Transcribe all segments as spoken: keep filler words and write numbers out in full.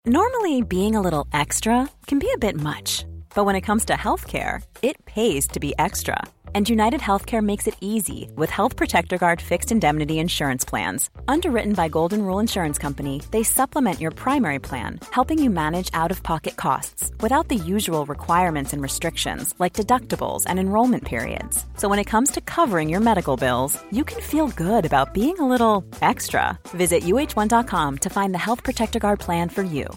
Normally, being a little extra can be a bit much, but when it comes to healthcare, it pays to be extra. And United Healthcare makes it easy with Health Protector Guard fixed indemnity insurance plans. Underwritten by Golden Rule Insurance Company, they supplement your primary plan, helping you manage out-of-pocket costs without the usual requirements and restrictions like deductibles and enrollment periods. So when it comes to covering your medical bills, you can feel good about being a little extra. Visit U H one dot com to find the Health Protector Guard plan for you.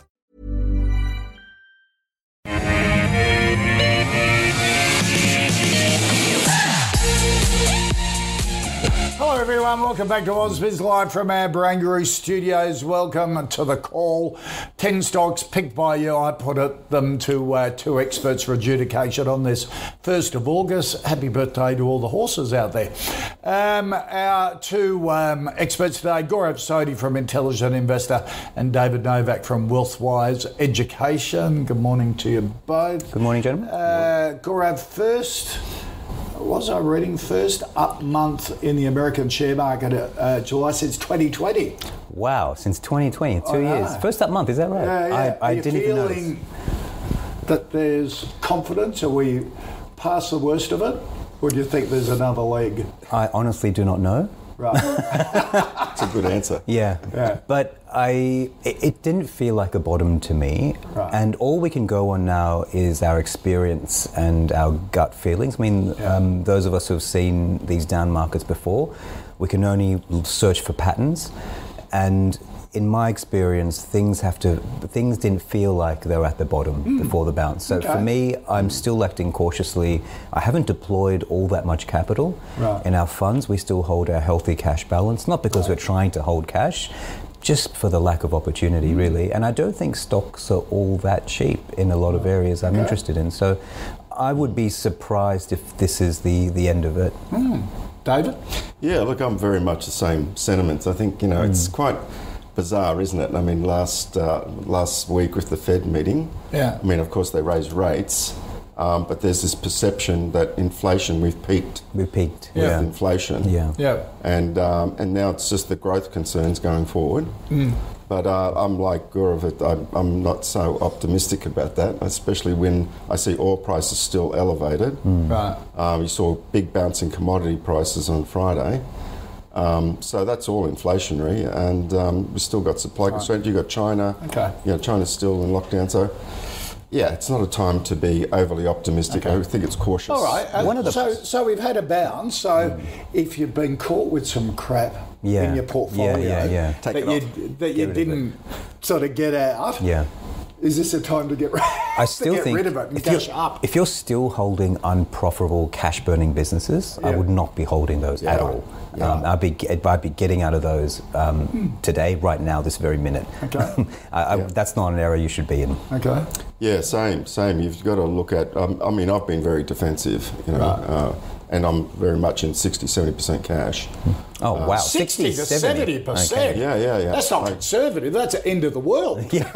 Hello everyone, welcome back to AusBiz Live from our Barangaroo studios. Welcome to the call. ten stocks picked by you. I put it, them to uh, two experts for adjudication on this first of August. Happy birthday to all the horses out there. Um, our two um, experts today, Gaurav Sodhi from Intelligent Investor and David Novak from Wealthwise Education. Good morning to you both. Good morning, gentlemen. Uh, Gaurav, first... Was I reading first up month in the American share market at uh, July since twenty twenty? Wow, since twenty twenty, two oh, years. No. First up month, is that right? Yeah, yeah. I, I Are you didn't even notice. feeling that there's confidence? Are we past the worst of it? Or do you think there's another leg? I honestly do not know. Right. That's a good answer. Yeah. Yeah. But I, it, it didn't feel like a bottom to me. Right. And all we can go on now is our experience and our gut feelings. I mean, Yeah. um, those of us who have seen these down markets before, we can only search for patterns. And in my experience, things have to, things didn't feel like they were at the bottom mm. before the bounce. So okay. for me, I'm still acting cautiously. I haven't deployed all that much capital right. in our funds. We still hold our healthy cash balance, not because right. we're trying to hold cash, just for the lack of opportunity, mm. really. And I don't think stocks are all that cheap in a lot of areas I'm okay. interested in. So I would be surprised if this is the, the end of it. Mm. David? Yeah, look, I'm very much the same sentiments. I think, you know, mm. it's quite bizarre, isn't it? I mean, last uh, last week with the Fed meeting, yeah. I mean, of course, they raised rates, um, but there's this perception that inflation, we've peaked. We've peaked. With Yeah. inflation. Yeah. Yeah. And um, and now it's just the growth concerns going forward. Mm. But uh, I'm like Gaurav, I'm, I'm not so optimistic about that, especially when I see oil prices still elevated. Mm. Right. Um, you saw big bounce in commodity prices on Friday. Um, so that's all inflationary, and um, we've still got supply right. constraints. You've got China. Okay. You know, China's still in lockdown. So, yeah, it's not a time to be overly optimistic. Okay. I think it's cautious. All right. Uh, One of the so, so we've had a bounce. So mm. if you've been caught with some crap yeah. in your portfolio yeah, yeah, yeah. Take that it you, that you didn't sort of get out, Yeah. is this a time to get, I still to get think rid of it and if cash you're, up? if you're still holding unprofitable cash-burning businesses, Yeah. I would not be holding those Yeah. at all. Yeah. Um, I'd be I'd be getting out of those um, hmm. today, right now, this very minute. Okay. I, I, Yeah. That's not an area you should be in. Okay. Yeah, same, same. You've got to look at, um, I mean, I've been very defensive, you know, Right. uh, and I'm very much in sixty, seventy percent cash. Oh, Uh, wow. sixty to seventy percent. Okay. Yeah, yeah, yeah. That's not Like- conservative. That's the end of the world.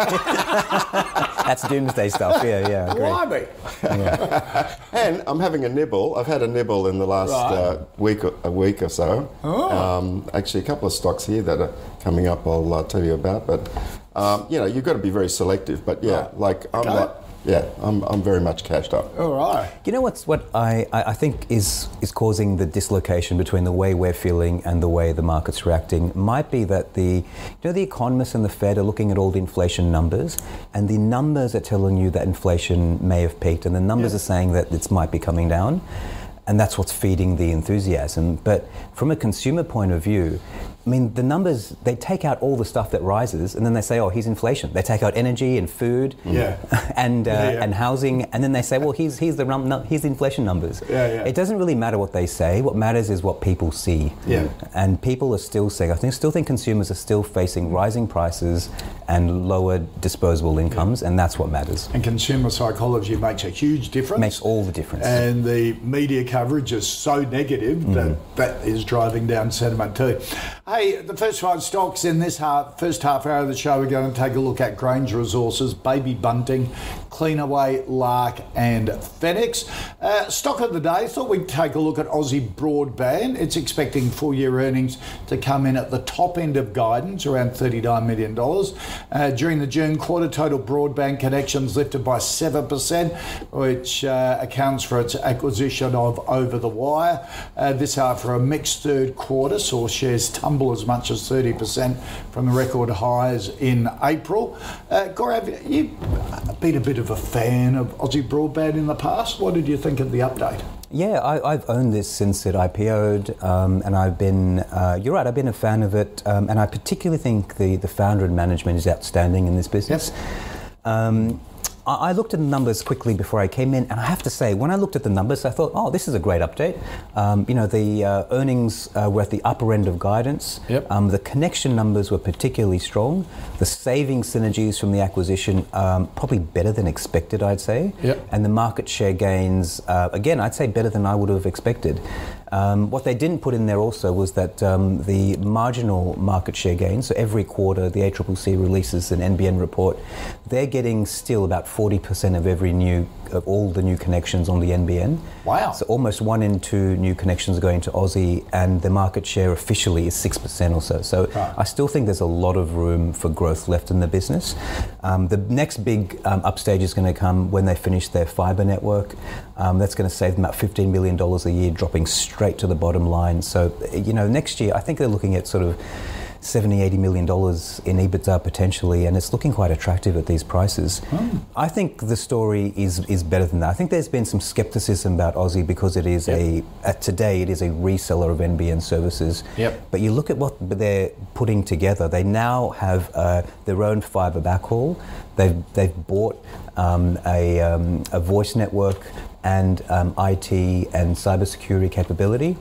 That's doomsday stuff, yeah, yeah. Great. Blimey. And I'm having a nibble. I've had a nibble in the last Right. uh, week, or, a week or so. Oh. Um, actually, a couple of stocks here that are coming up. I'll uh, tell you about. But um, you know, you've got to be very selective. But yeah, Right. like I'm Okay. like, yeah, I'm I'm very much cashed up. All right. You know what's what I, I I think is is causing the dislocation between the way we're feeling and the way the market's reacting might be that the you know the economists and the Fed are looking at all the inflation numbers, and the numbers are telling you that inflation may have peaked, and the numbers Yeah. are saying that it might be coming down, and that's what's feeding the enthusiasm. But from a consumer point of view, I mean, the numbers, they take out all the stuff that rises, and then they say, oh, here's inflation. They take out energy and food Yeah. and uh, Yeah, yeah. and housing, and then they say, well, here's, here's, the, num- no, here's the inflation numbers. Yeah, yeah. It doesn't really matter what they say. What matters is what people see. Yeah. And people are still saying, I think, still think consumers are still facing rising prices and lower disposable incomes, and that's what matters. And consumer psychology makes a huge difference. Makes all the difference. And the media coverage is so negative Mm. that that is driving down sentiment too. Hey, Hey, the first five stocks in this half, first half hour of the show, we're going to take a look at Grange Resources, Baby Bunting, Cleanaway, Lark and Fenix. Uh, stock of the day, thought we'd take a look at Aussie Broadband. It's expecting full-year earnings to come in at the top end of guidance, around thirty-nine million dollars. Uh, during the June quarter, total broadband connections lifted by seven percent, which uh, accounts for its acquisition of Over the Wire. Uh, this after a mixed third quarter saw shares tumble as much as thirty percent from the record highs in April. Uh, Gaurav, you've been a bit of a fan of Aussie Broadband in the past. What did you think of the update? Yeah, I, I've owned this since it I P O'd, um, and I've been, uh, you're right, I've been a fan of it, um, and I particularly think the, the founder and management is outstanding in this business. Yep. Um, I looked at the numbers quickly before I came in, and I have to say, when I looked at the numbers, I thought, oh, this is a great update. Um, you know, the uh, earnings uh, were at the upper end of guidance. Yep. Um, the connection numbers were particularly strong. The saving synergies from the acquisition, um, probably better than expected, I'd say. Yep. And the market share gains, uh, again, I'd say better than I would have expected. Um, what they didn't put in there also was that um, the marginal market share gains, so every quarter the A C C C releases an N B N report, they're getting still about forty percent of every new, of all the new connections on the N B N. Wow. So almost one in two new connections are going to Aussie, and the market share officially is six percent or so. So right. I still think there's a lot of room for growth left in the business. Um, the next big um, upstage is going to come when they finish their fibre network. Um, that's going to save them about fifteen million dollars a year, dropping straight to the bottom line. So, you know, next year, I think they're looking at sort of seventy, eighty million dollars in EBITDA potentially, and it's looking quite attractive at these prices. Oh. I think the story is is better than that. I think there's been some skepticism about Aussie because it is yep. a, at today, it is a reseller of N B N services. Yep. But you look at what they're putting together. They now have uh, their own fibre backhaul. They've, they've bought um, a, um, a voice network and um, I T and cybersecurity capability.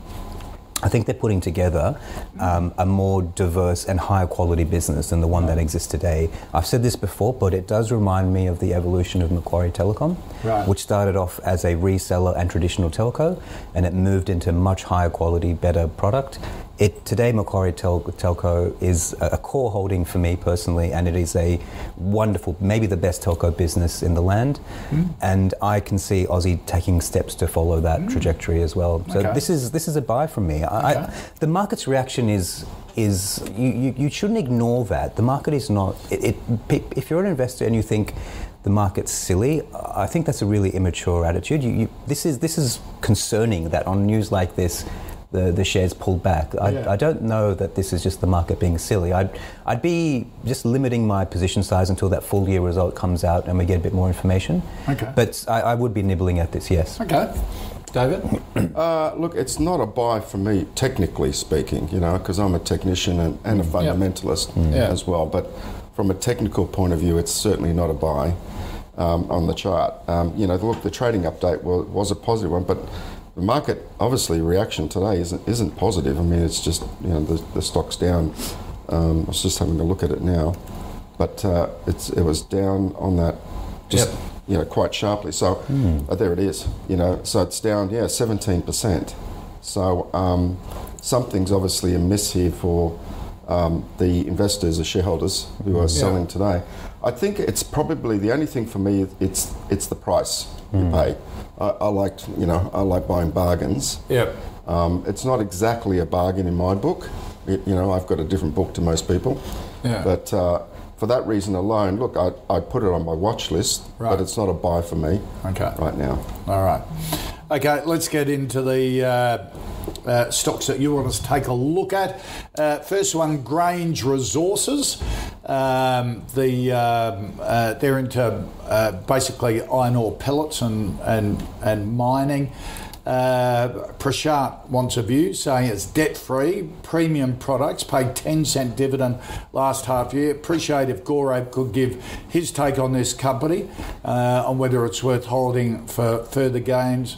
I think they're putting together um, a more diverse and higher quality business than the one that exists today. I've said this before, but it does remind me of the evolution of Macquarie Telecom, right. which started off as a reseller and traditional telco, and it moved into much higher quality, better product. It, today, Macquarie Tel- Telco is a core holding for me personally, and it is a wonderful, maybe the best telco business in the land. Mm. And I can see Aussie taking steps to follow that mm. trajectory as well. So okay. this is this is a buy from me. I, okay. I, the market's reaction is is you, you, you shouldn't ignore that. The market is not. It, it, if you're an investor and you think the market's silly, I think that's a really immature attitude. You, you, this is this is concerning that on news like this, The, the shares pulled back. I, yeah. I don't know that this is just the market being silly. I'd, I'd be just limiting my position size until that full year result comes out and we get a bit more information. Okay. But I, I would be nibbling at this, yes. Okay. David? uh, look, it's not a buy for me, technically speaking, you know, because I'm a technician and, and a fundamentalist yep. mm. as well. But from a technical point of view, it's certainly not a buy um, on the chart. Um, you know, look, the trading update was, was a positive one, but the market, obviously, reaction today isn't isn't positive. I mean, it's just, you know, the, the stock's down. Um, I was just having a look at it now, but uh, it's it was down on that, just yep. you know, quite sharply. So mm. uh, there it is. You know, so it's down, yeah, seventeen percent. So um, something's obviously amiss here for um, the investors, the shareholders who are yeah. selling today. I think it's probably the only thing for me. It's it's the price mm. you pay. I, I like, you know, I like buying bargains. Yep. Um, it's not exactly a bargain in my book. It, you know, I've got a different book to most people. Yeah. But uh, for that reason alone, look, I I put it on my watch list, right. but it's not a buy for me. Okay. Right now. All right. Okay, let's get into the uh, uh, stocks that you want us to take a look at. Uh, first one, Grange Resources. Um, the um, uh, they're into uh, basically iron ore pellets and and and mining. Uh, Prashant wants a view, saying it's debt-free, premium products, paid ten cent dividend last half year. Appreciate if Gaurav could give his take on this company, uh, on whether it's worth holding for further gains.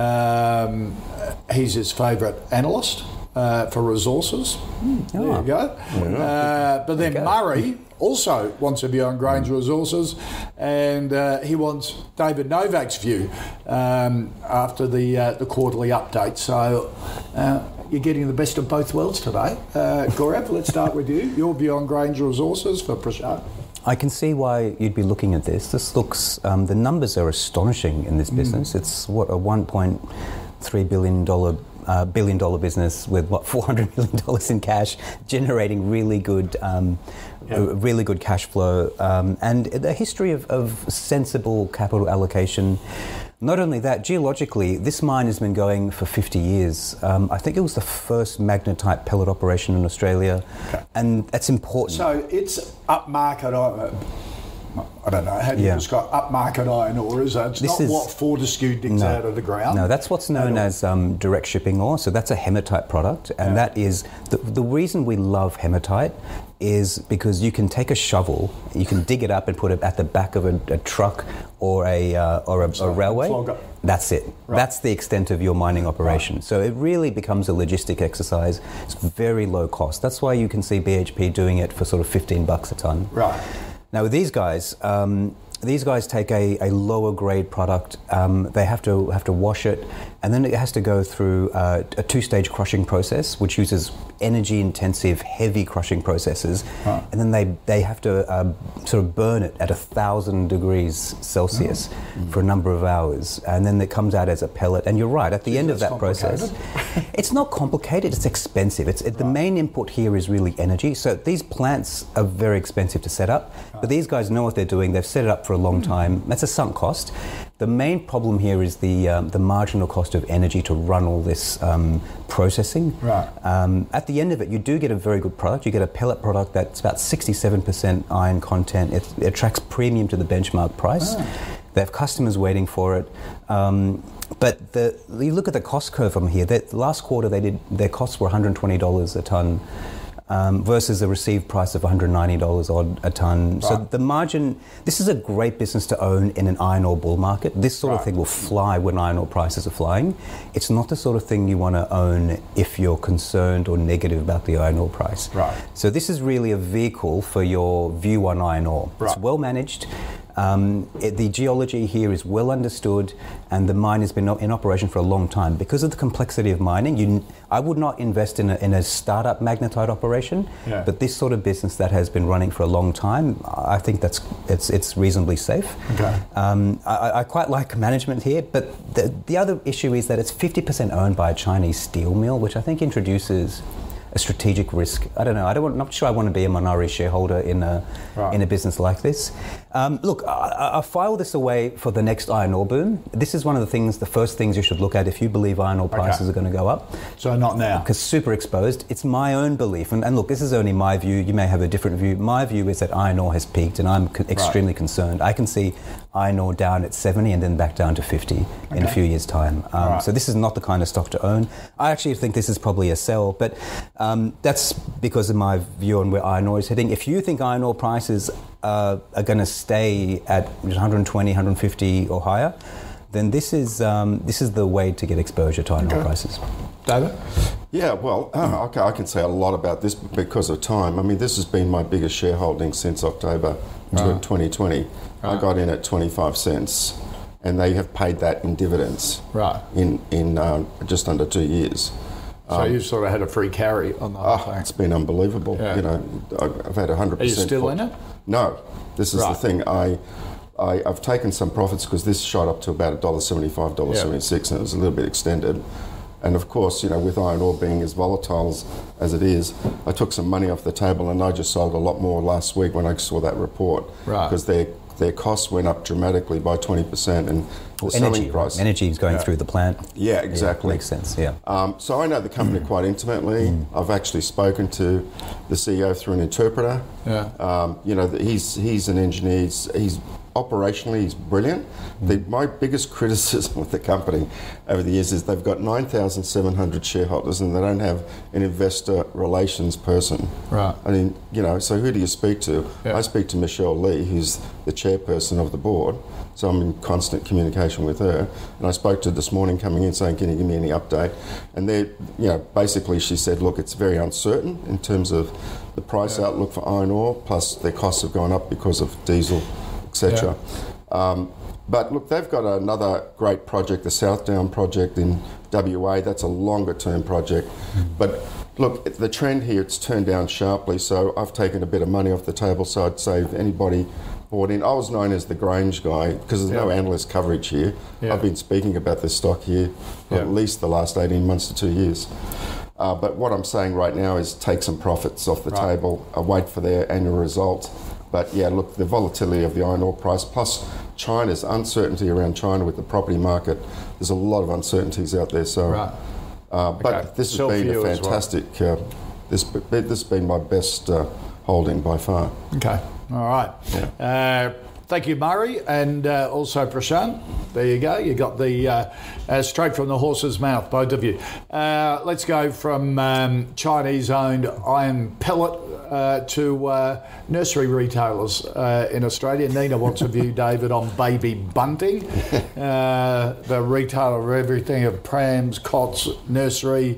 Um, he's his favourite analyst uh, for resources. Mm, there oh. you go. Yeah. Uh, but then okay. Murray also wants a view on Grange Resources, and uh, he wants David Novak's view um, after the uh, the quarterly update. So, uh, you're getting the best of both worlds today. Uh, Gaurav, let's start with you. Your view on Granger Resources for Prashant. I can see why you'd be looking at this. This looks, um, the numbers are astonishing in this mm. business. It's what, a one point three billion dollars uh, billion dollar business with what, four hundred million dollars in cash, generating really good, um, yeah. uh, really good cash flow, um, and a history of, of sensible capital allocation. Not only that, geologically, this mine has been going for fifty years. Um, I think it was the first magnetite pellet operation in Australia, okay. and that's important. So it's upmarket, I, I don't know, how do you yeah. describe upmarket iron ore? Is it? It's this not is, what Fortescue digs no, out of the ground? No, that's what's known as um, direct shipping ore. So that's a hematite product, and yeah. that is, the, the reason we love hematite is because you can take a shovel, you can dig it up and put it at the back of a, a truck or a uh, or a, a railway. That's it. Right. That's the extent of your mining operation. Right. So it really becomes a logistic exercise. It's very low cost. That's why you can see B H P doing it for sort of fifteen bucks a ton. Right. Now with these guys, um, these guys take a, a lower grade product. Um, they have to have to wash it, and then it has to go through uh, a two-stage crushing process, which uses energy-intensive, heavy crushing processes, huh. and then they they have to uh, sort of burn it at a thousand degrees Celsius oh. for a number of hours, and then it comes out as a pellet. And you're right, at the Is end of that process, it's not complicated. It's expensive. It's it, the right. main input here is really energy. So these plants are very expensive to set up, right. but these guys know what they're doing. They've set it up for a long time. That's a sunk cost. The main problem here is the um, the marginal cost of energy to run all this um, processing. Right. Um, at the end of it, you do get a very good product. You get a pellet product that's about sixty-seven percent iron content. It, it attracts premium to the benchmark price. Oh. They have customers waiting for it. Um, but the you look at the cost curve from here. The last quarter, they did their costs were one hundred twenty dollars a ton. Um, versus a received price of one hundred ninety dollars odd a ton. Right. So the margin, this is a great business to own in an iron ore bull market. This sort right. of thing will fly when iron ore prices are flying. It's not the sort of thing you want to own if you're concerned or negative about the iron ore price. Right. So this is really a vehicle for your view on iron ore. Right. It's well managed. Um, it, the geology here is well understood, and the mine has been in operation for a long time. Because of the complexity of mining, you, I would not invest in a, in a startup magnetite operation, yeah. but this sort of business that has been running for a long time, I think that's it's it's reasonably safe. Okay. Um, I, I quite like management here, but the, the other issue is that it's fifty percent owned by a Chinese steel mill, which I think introduces a strategic risk. I don't know. I don't. Want, I'm not sure I want to be a minority shareholder in a right. in a business like this. Um, look, I, I file this away for the next iron ore boom. This is one of the things, the first things you should look at if you believe iron ore prices okay. are going to go up. So not now. Because super exposed. It's my own belief, and, and look, this is only my view. You may have a different view. My view is that iron ore has peaked, and I'm co- extremely right. concerned. I can see iron ore down at seventy and then back down to fifty okay. in a few years' time. Um, right. So this is not the kind of stock to own. I actually think this is probably a sell, but um, that's because of my view on where iron ore is heading. If you think iron ore prices uh, are going to stay at one hundred twenty, one hundred fifty or higher, then this is um, this is the way to get exposure to iron okay. ore prices. David? Yeah, well, uh, okay, I can say a lot about this because of time. I mean, this has been my biggest shareholding since October right. twenty twenty. Right. I got in at twenty-five cents, and they have paid that in dividends right. in, in uh, just under two years. So um, you've sort of had a free carry on the whole oh, thing. It's been unbelievable. Yeah. You know, I've had one hundred percent. Are you still for, in it? No. This is right. the thing. I, I, I've taken some profits because this shot up to about one dollar seventy-five, one dollar seventy-six, yeah. and it was a little bit extended. And of course, you know, with iron ore being as volatile as, as it is, I took some money off the table, and I just sold a lot more last week when I saw that report. Right. Because their their costs went up dramatically by twenty percent, and the well, selling energy, price. Energy is going yeah. through the plant. Yeah, exactly. Yeah, makes sense. Yeah. Um, so I know the company mm. quite intimately. Mm. I've actually spoken to the C E O through an interpreter. Yeah. Um, you know, he's he's an engineer. He's, he's operationally he's brilliant. Mm. The, my biggest criticism with the company over the years is they've got nine thousand seven hundred shareholders and they don't have an investor relations person. Right. I mean, you know, so who do you speak to? Yeah. I speak to Michelle Lee, who's the chairperson of the board. So I'm in constant communication with her. And I spoke to her this morning coming in saying, can you give me any update? And they, you know, basically she said, look, it's very uncertain in terms of the price yeah. outlook for iron ore, plus their costs have gone up because of diesel, et cetera. Yeah. Um, but look, they've got another great project, the South Down project in W A. That's a longer term project. Mm. But look, the trend here, it's turned down sharply, so I've taken a bit of money off the table, so I'd say if anybody bought in, I was known as the Grange guy because there's yeah. no analyst coverage here. Yeah. I've been speaking about this stock here for yeah. at least the last eighteen months to two years. Uh, but what I'm saying right now is take some profits off the right. table, uh, wait for their annual result. But yeah, look, the volatility of the iron ore price, plus China's uncertainty around China with the property market, there's a lot of uncertainties out there. So, right. uh, but okay. this has so been a fantastic, well. uh, this, this has been my best uh, holding by far. Okay, all right. Yeah. Uh, Thank you, Murray, and uh, also Prashant. There you go. You got the uh, uh, straight from the horse's mouth, both of you. Uh, let's go from um, Chinese-owned iron pellet uh, to uh, nursery retailers uh, in Australia. Nina wants a view, David, on Baby Bunting, uh, the retailer of everything of prams, cots, nursery,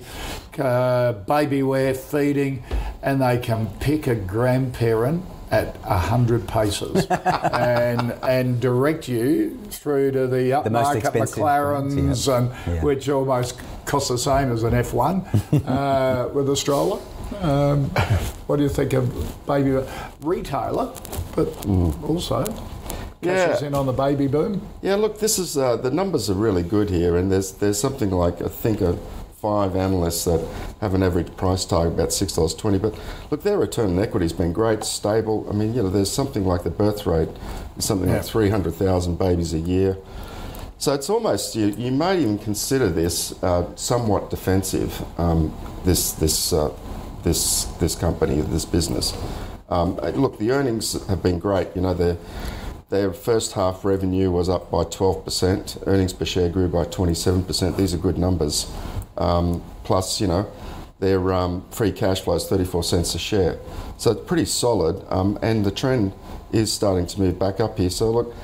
uh, baby wear, feeding, and they can pick a grandparent at one hundred paces and and direct you through to the upmarket McLarens, yeah. and, yeah. which almost cost the same as an F one uh, with a stroller. Um, what do you think of baby retailer, but mm. also cashes yeah. in on the baby boom? Yeah, look, this is uh, the numbers are really good here, and there's there's something like I think a five analysts that have an average price tag about six dollars twenty. But look, their return on equity has been great, stable. I mean, you know, there's something like the birth rate, something yeah. like three hundred thousand babies a year. So it's almost, you, you might even consider this uh, somewhat defensive, um, this this uh, this this company, this business. Um, look, the earnings have been great. You know, their their first half revenue was up by twelve percent. Earnings per share grew by twenty-seven percent. These are good numbers. Um, plus, you know, their um, free cash flow is thirty-four cents a share. So it's pretty solid, um, and the trend is starting to move back up here. So look,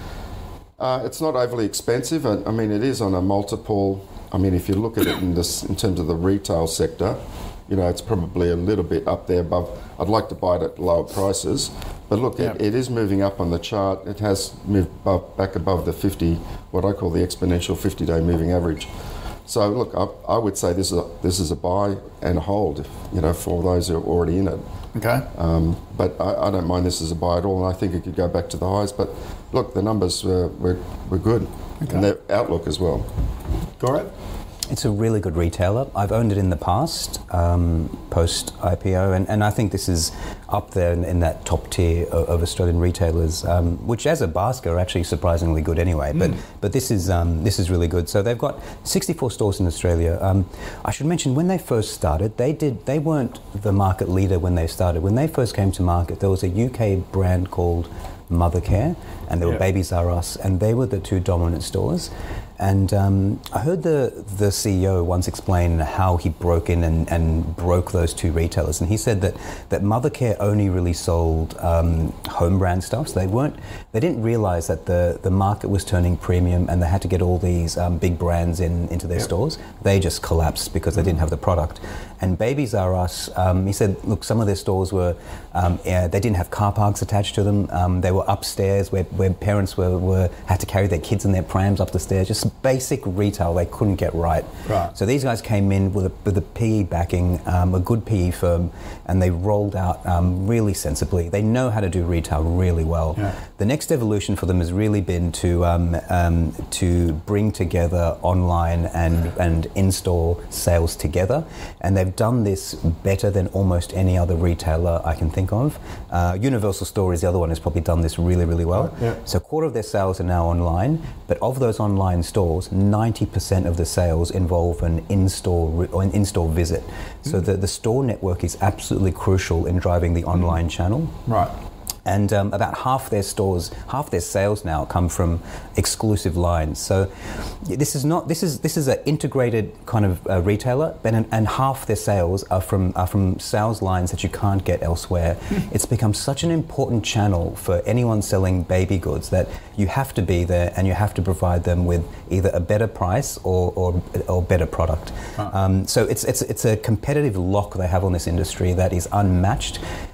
uh, it's not overly expensive. I, I mean, it is on a multiple. I mean, if you look at it in this, in terms of the retail sector, you know, it's probably a little bit up there above. I'd like to buy it at lower prices, but look, yeah. it, it is moving up on the chart. It has moved above, back above the fifty, what I call the exponential fifty-day moving average. So look, I, I would say this is a, this is a buy and a hold, you know, for those who are already in it. Okay. Um, but I, I don't mind this as a buy at all, and I think it could go back to the highs. But look, the numbers were were, were good, okay. and their outlook as well. Gaurav? It's a really good retailer. I've owned it in the past, um, post I P O, and, and I think this is up there in, in that top tier of, of Australian retailers, um, which as a basket are actually surprisingly good anyway. Mm. But but this is um, this is really good. So they've got sixty-four stores in Australia. Um, I should mention when they first started, they did they weren't the market leader when they started. When they first came to market, there was a U K brand called Mothercare, and there were yeah. Babies R Us, and they were the two dominant stores. And um, I heard the, the C E O once explain how he broke in and, and broke those two retailers. And he said that, that Mothercare only really sold um, home brand stuff. So they weren't, they didn't realize that the, the market was turning premium and they had to get all these um, big brands in into their yep. stores. They just collapsed because they didn't have the product. And Babies R Us, um, he said, look, some of their stores were, um, yeah, they didn't have car parks attached to them. Um, they were upstairs where, where parents were, were had to carry their kids in their prams up the stairs. Just basic retail they couldn't get right. Right. So these guys came in with a, with a P E backing, um, a good P E firm, and they rolled out um, really sensibly. They know how to do retail really well. Yeah. The next evolution for them has really been to um, um, to bring together online and and in-store sales together, and they've done this better than almost any other retailer I can think of. Uh, Universal Store is the other one who's probably done this really, really well. Right. Yeah. So a quarter of their sales are now online, but of those online stores, ninety percent of the sales involve an in-store or an in-store visit. So mm. the, the store network is absolutely crucial in driving the online channel. Right. And um, about half their stores, half their sales now come from exclusive lines. So this is not this is this is an integrated kind of uh, retailer, and and half their sales are from are from sales lines that you can't get elsewhere. It's become such an important channel for anyone selling baby goods that you have to be there and you have to provide them with either a better price or or, or better product. Huh. Um, so it's it's it's a competitive lock they have on this industry that is unmatched.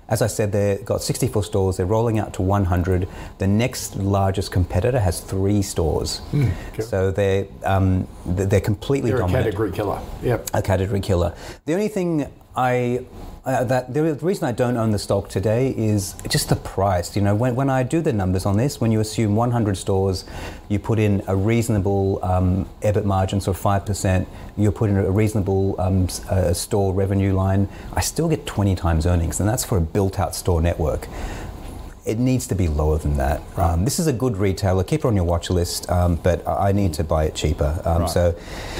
as I said, they've got sixty-four stores. They're rolling out to one hundred. The next largest competitor has three stores. Mm, okay. So they're um, they're completely they're dominant. a category killer. Yep. A category killer. The only thing I Uh, that the reason I don't own the stock today is just the price. You know, when, when I do the numbers on this, when you assume one hundred stores, you put in a reasonable um, E B I T margin, so five percent, you put in a reasonable um, uh, store revenue line, I still get twenty times earnings, and that's for a built-out store network. It needs to be lower than that. Right. Um, this is a good retailer. Keep it on your watch list, um, but I need to buy it cheaper. Um, right. So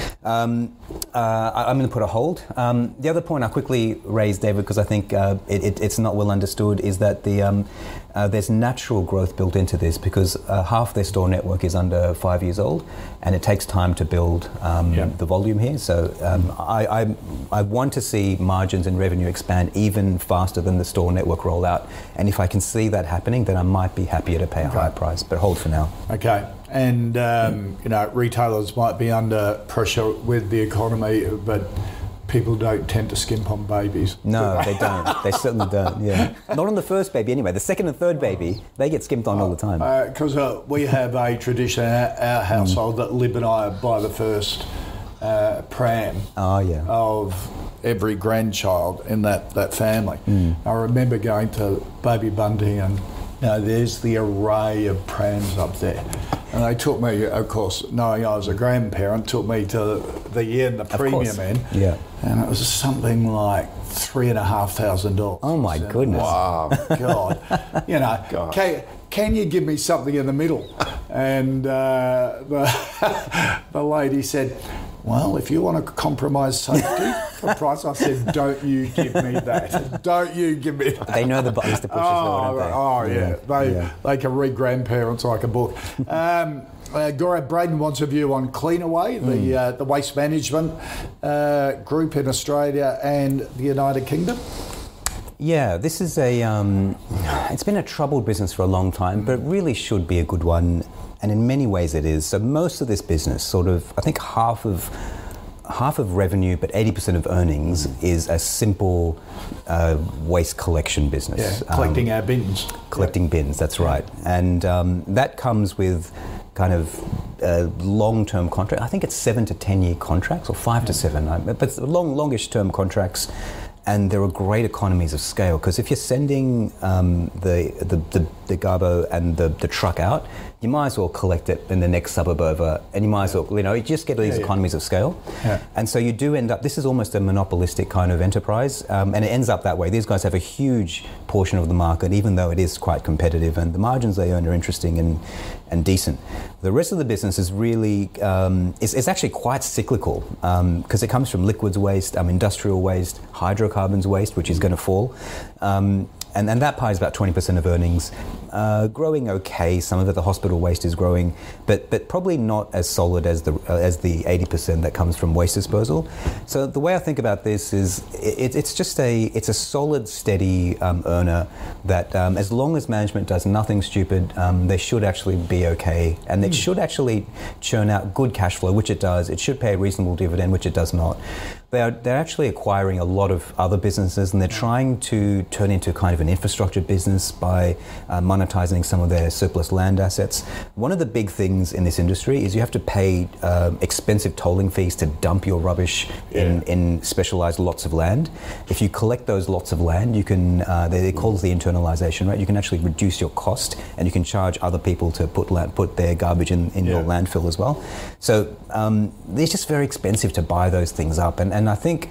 um, uh, I'm going to put a hold. Um, the other point I quickly raise, David, because I think uh, it, it, it's not well understood, is that the um, uh, there's natural growth built into this because uh, half their store network is under five years old, and it takes time to build um, yeah. the volume here. So um, I, I, I want to see margins and revenue expand even faster than the store network rollout. And if I can see that happening, then I might be happier to pay a okay. higher price, but hold for now. Okay. And, um, you know, retailers might be under pressure with the economy, but people don't tend to skimp on babies. No, they don't. They certainly don't, yeah. Not on the first baby anyway. The second and third baby, they get skimped on uh, all the time. Because uh, uh, we have a tradition in our, our household mm. that Lib and I buy the first uh, pram oh, yeah. of every grandchild in that, that family. Mm. I remember going to Baby Bundy and you know, there's the array of prams up there. And they took me, of course, knowing I was a grandparent, took me to the end, the of premium course. end. Yeah. And it was something like three and a half thousand dollars. Oh my and, goodness. Wow. God. You know, God. Can, can you give me something in the middle? And uh, the, the lady said, well, if you want to compromise safety for price, I said, don't you give me that. Don't you give me that. They know the buttons to push oh, as well, don't they? Oh, yeah. yeah. They, yeah. they can read grandparents like a book. um, uh, Gaurav Braden wants a view on Cleanaway, mm. the, uh, the waste management uh, group in Australia and the United Kingdom. Yeah, this is a, um, it's been a troubled business for a long time, but it really should be a good one. And in many ways it is. So most of this business, sort of, I think half of half of revenue, but eighty percent of earnings is a simple uh, waste collection business. Yeah, collecting um, our bins. Collecting yeah. bins, that's right. And um, that comes with kind of uh, long-term contract. I think it's seven to ten-year contracts, or five yeah. to seven, but long, longish term contracts. And there are great economies of scale because if you're sending um, the, the, the, the Garbo and the, the truck out, you might as well collect it in the next suburb over, and you might as well, you know, you just get these yeah, economies yeah. of scale. Yeah. And so you do end up, this is almost a monopolistic kind of enterprise, um, and it ends up that way. These guys have a huge portion of the market, even though it is quite competitive, and the margins they earn are interesting and, and decent. The rest of the business is really, um, is, is actually quite cyclical because um, it comes from liquids waste, um, industrial waste, hydrocarbons waste, which is going to fall. Um, And, and that pie is about twenty percent of earnings, uh, growing okay. Some of it, the hospital waste is growing, but but probably not as solid as the uh, as the eighty percent that comes from waste disposal. So the way I think about this is, it, it's just a it's a solid, steady um, earner that um, as long as management does nothing stupid, um, they should actually be okay, and it mm. should actually churn out good cash flow, which it does. It should pay a reasonable dividend, which it does not. They are, they're actually acquiring a lot of other businesses, and they're trying to turn into kind of an infrastructure business by uh, monetizing some of their surplus land assets. One of the big things in this industry is you have to pay uh, expensive tolling fees to dump your rubbish yeah. in, in specialized lots of land. If you collect those lots of land, you can, uh, they, they call it the internalization rate, you can actually reduce your cost, and you can charge other people to put land, put their garbage in, in yeah. your landfill as well. So um, it's just very expensive to buy those things up. And, and I think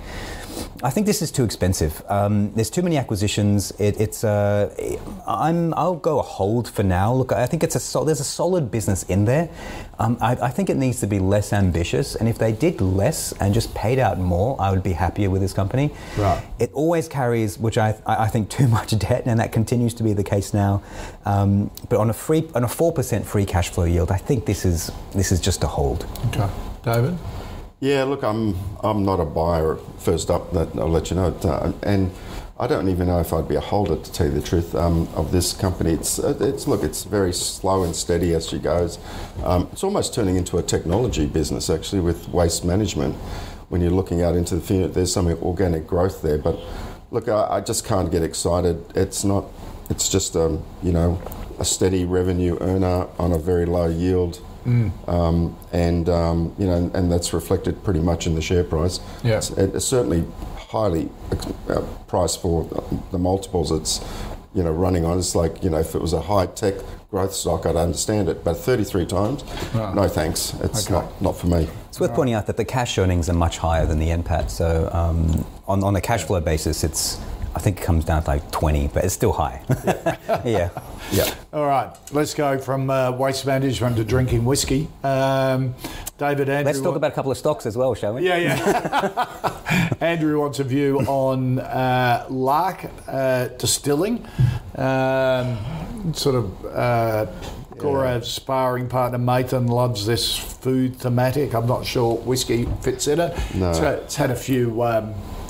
I think this is too expensive. Um, there's too many acquisitions. It, it's uh, I'm I'll go a hold for now. Look, I think it's a sol- there's a solid business in there. Um, I, I think it needs to be less ambitious. And if they did less and just paid out more, I would be happier with this company. Right. It always carries, which I I think, too much debt, and that continues to be the case now. Um, but on a free on a four percent free cash flow yield, I think this is this is just a hold. Okay, David. Yeah, look, I'm I'm not a buyer. First up, that I'll let you know, uh, and I don't even know if I'd be a holder, to tell you the truth, um, of this company. It's it's look, it's very slow and steady as she goes. Um, it's almost turning into a technology business actually with waste management. When you're looking out into the future, there's some organic growth there, but look, I, I just can't get excited. It's not. It's just um, you know, a steady revenue earner on a very low yield. Mm. Um, and um, you know, and that's reflected pretty much in the share price. Yeah. It's, it's certainly highly uh, priced for the multiples it's you know running on. It's like, you know, if it was a high tech growth stock, I'd understand it, but thirty-three times, right. no thanks. It's okay. not not for me. It's worth pointing out that the cash earnings are much higher than the N PAT. So um, on on a cash flow basis, it's I think it comes down to like twenty, but it's still high. Yeah. yeah. Yeah. All right, let's go from uh, waste management to drinking whiskey. Um, David, Andrew. Let's talk about a couple of stocks as well, shall we? Yeah, yeah. Andrew wants a view on uh, Lark uh, Distilling. Um, sort of uh, Gorav's yeah. sparring partner, Mathan, loves this food thematic. I'm not sure whiskey fits in it. No. So it's had a few... Um,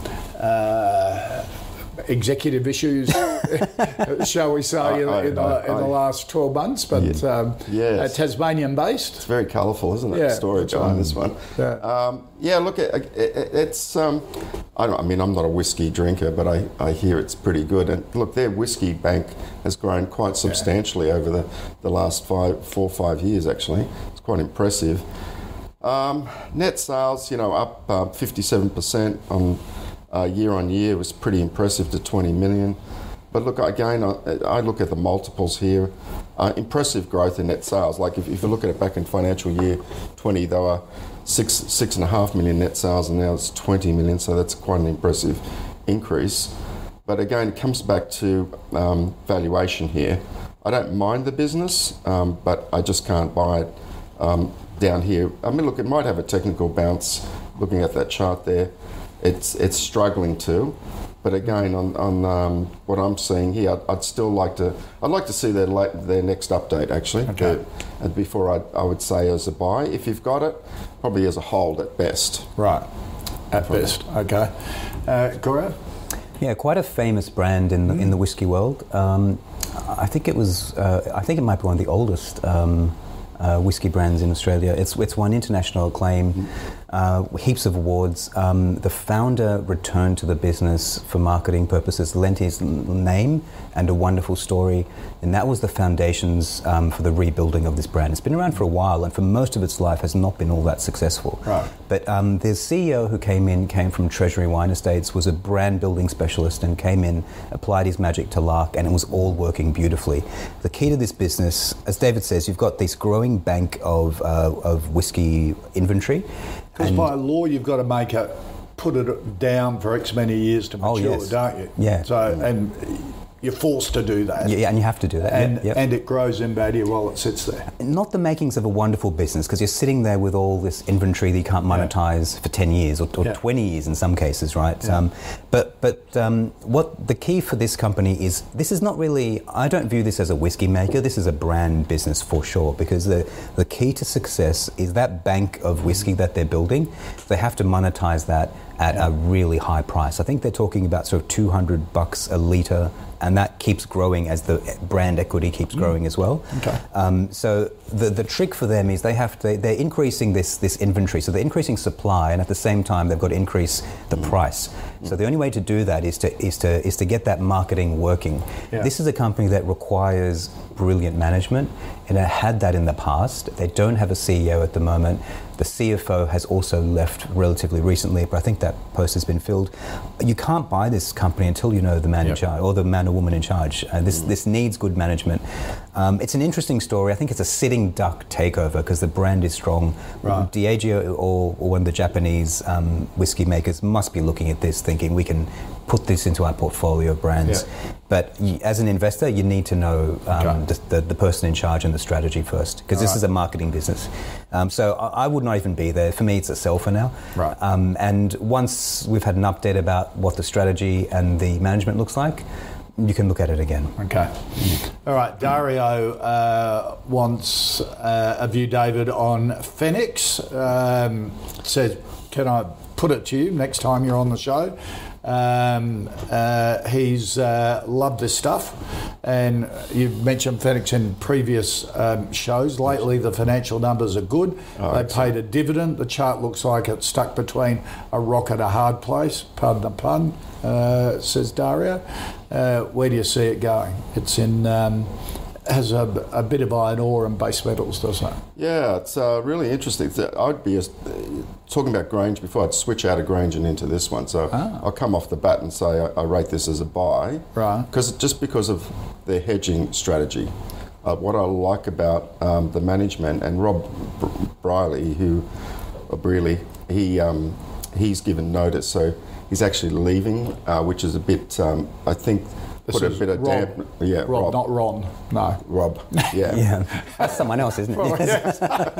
uh, executive issues, shall we say, I, in, I, in, I, the, in I, the last twelve months, but yeah. um, yes. uh, Tasmanian-based. It's very colourful, isn't it, yeah, the story behind right. this one? Yeah, um, yeah look, it, it, it's, um, I, don't, I mean, I'm not a whiskey drinker, but I, I hear it's pretty good. And look, their whiskey bank has grown quite substantially yeah. over the, the last five, four or five years, actually. It's quite impressive. Um, net sales, you know, up uh, fifty-seven percent on Uh, year on year was pretty impressive to twenty million. But look, again, I, I look at the multiples here. Uh, impressive growth in net sales. Like if, if you look at it back in financial year twenty, they were six six and a half million net sales, and now it's twenty million. So that's quite an impressive increase. But again, it comes back to um, valuation here. I don't mind the business, um, but I just can't buy it um, down here. I mean, look, it might have a technical bounce. Looking at that chart there. It's it's struggling to, but again, on, on um, what I'm seeing here, I'd, I'd still like to. I'd like to see their late, their next update actually. Okay. And before I I would say as a buy, if you've got it, probably as a hold at best. Right. At best. Okay. Uh, Gaurav? Yeah, quite a famous brand in the, mm. in the whiskey world. Um, I think it was. Uh, I think it might be one of the oldest. Um, Uh, whiskey brands in Australia. It's it's won international acclaim, uh, heaps of awards. Um, the founder returned to the business for marketing purposes, lent his name and a wonderful story, and that was the foundations um, for the rebuilding of this brand. It's been around for a while, and for most of its life has not been all that successful. Right. But um, the C E O who came in came from Treasury Wine Estates, was a brand building specialist, and came in, applied his magic to Lark, and it was all working beautifully. The key to this business, as David says, you've got this growing bank of uh, of whiskey inventory. Because by law, you've got to make it, put it down for X many years to mature, oh, yes. don't you? Yeah. So and you're forced to do that. Yeah, and you have to do that. And yep, yep. and it grows in value while it sits there. Not the makings of a wonderful business, because you're sitting there with all this inventory that you can't monetize yeah. for ten years or, or yeah. twenty years in some cases, right? Yeah. Um, but but um, what the key for this company is, this is not really, I don't view this as a whiskey maker, this is a brand business for sure, because the, the key to success is that bank of whiskey that they're building. They have to monetize that at yeah. a really high price. I think they're talking about sort of two hundred bucks a litre, and that keeps growing as the brand equity keeps mm. growing as well. Okay. Um, so the the trick for them is they have to, they're increasing this this inventory. So they're increasing supply, and at the same time they've got to increase the mm. price. Mm. So the only way to do that is to is to is to get that marketing working. Yeah. This is a company that requires brilliant management, and it had that in the past. They don't have a C E O at the moment. The C F O has also left relatively recently, but I think that post has been filled. You can't buy this company until you know the man yep. in charge, or the man or woman in charge. Uh, this mm. this needs good management. Um, it's an interesting story. I think it's a sitting duck takeover because the brand is strong. Right. Diageo or, or one of the Japanese um, whiskey makers must be looking at this, thinking we can put this into our portfolio of brands. Yeah. But y- as an investor, you need to know um, okay. the, the, the person in charge and the strategy first, because this right. is a marketing business. Um, so I, I would not even be there. For me, it's a sell for now. Right. Um, and once we've had an update about what the strategy and the management looks like, you can look at it again. Okay. All right. Dario uh, wants uh, a view, David, on Fenix. Um, says, can I put it to you next time you're on the show? Um, uh, he's uh, loved this stuff, and you've mentioned Fenix in previous um, shows. Lately, the financial numbers are good. Oh, they excellent. paid a dividend. The chart looks like it's stuck between a rock and a hard place. Pardon the pun, uh, says Dario. Uh, where do you see it going? It's in. Um, has a, a bit of iron ore and base metals, doesn't it? Yeah, it's uh, really interesting. I'd be a, talking about Grange before. I'd switch out of Grange and into this one. So Ah. I'll come off the bat and say I, I rate this as a buy. Right. Because just because of their hedging strategy. Uh, what I like about um, the management and Rob Br- Briley, who, or Brearley, he um, he's given notice. So he's actually leaving, uh, which is a bit. Um, I think. This Put a is bit of Rob. damp, yeah, Rob, Rob, not Ron. No. Rob, yeah, Yeah, that's someone else, isn't it?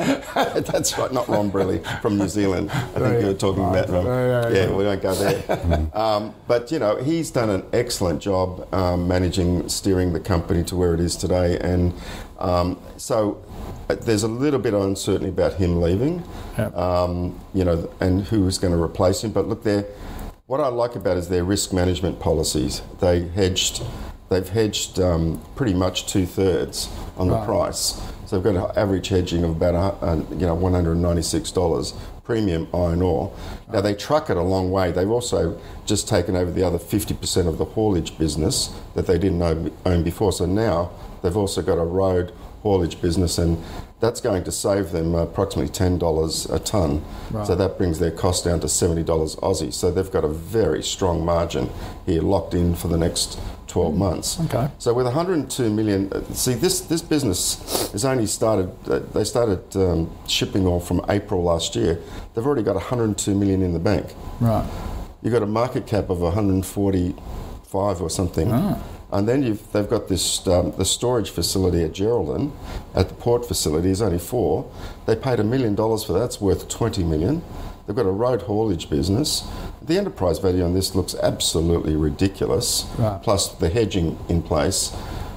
that's right, not Ron Briley from New Zealand. I think Yeah, you were talking right. about Ron. Yeah, yeah, Yeah, yeah. we don't go there. um, but you know, he's done an excellent job um, managing, steering the company to where it is today, and um, so uh, there's a little bit of uncertainty about him leaving. Yeah. Um, you know, and who is going to replace him. But look, they're, what I like about is their risk management policies. They hedged, they've hedged um, pretty much two thirds on the Right. price. So they've got an average hedging of about uh, you know one hundred ninety-six dollars premium iron ore. Now they truck it a long way. They've also just taken over the other fifty percent of the haulage business that they didn't own, own before. So now they've also got a road haulage business, and that's going to save them approximately ten dollars a tonne. Right. So that brings their cost down to seventy dollars Aussie. So they've got a very strong margin here locked in for the next twelve months. Okay. So with one hundred two million, uh, see this this business has only started. Uh, they started um, shipping ore from April last year. They've already got one hundred two million in the bank. Right. You've got a market cap of one hundred forty-five or something. Ah. And then you've, they've got this um, the storage facility at Geraldton, at the port facility is only four. They paid a million dollars for that. It's worth twenty million. They've got a road haulage business. The enterprise value on this looks absolutely ridiculous. Right. Plus the hedging in place.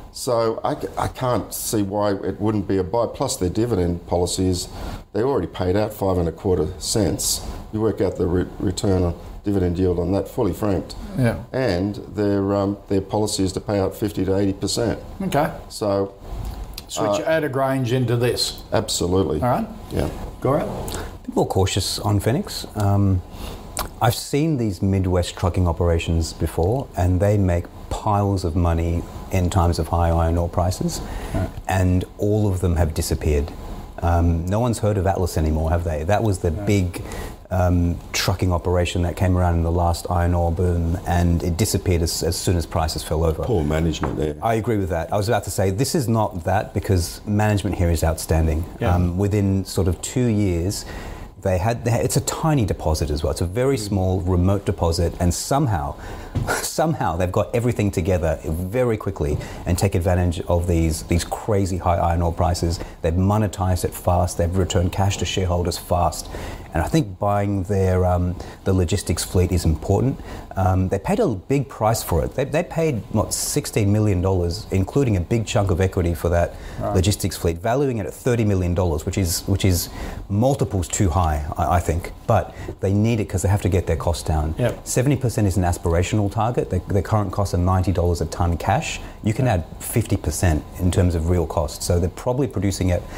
So I, I can't see why it wouldn't be a buy. Plus their dividend policy is they already paid out five and a quarter cents. You work out the re- return on dividend yield on that, fully franked. Yeah. And their um, their policy is to pay out fifty to eighty percent. Okay. So Switch Uh, out of Grange into this. absolutely. All right. Yeah. Gora? bit more cautious on Fenix. Um, I've seen these Midwest trucking operations before, and they make piles of money in times of high iron ore prices, right. and all of them have disappeared. Um, no one's heard of Atlas anymore, have they? That was the right. big um, trucking operation that came around in the last iron ore boom, and it disappeared as, as soon as prices fell over. Poor management there. I agree with that. I was about to say, this is not that, because management here is outstanding. Yeah. Um, within sort of two years, They had, they had, it's a tiny deposit as well. It's a very small remote deposit, and somehow, somehow they've got everything together very quickly and take advantage of these these crazy high iron ore prices. They've monetized it fast. They've returned cash to shareholders fast, and I think buying their um, the logistics fleet is important. Um, they paid a big price for it. They, they paid what sixteen million dollars, including a big chunk of equity for that right. logistics fleet, valuing it at thirty million dollars, which is which is multiples too high. I, I think, but they need it because they have to get their costs down. Yep. seventy percent is an aspirational target. They, their current costs are ninety dollars a tonne cash. You can add fifty percent in terms of real cost. So they're probably producing at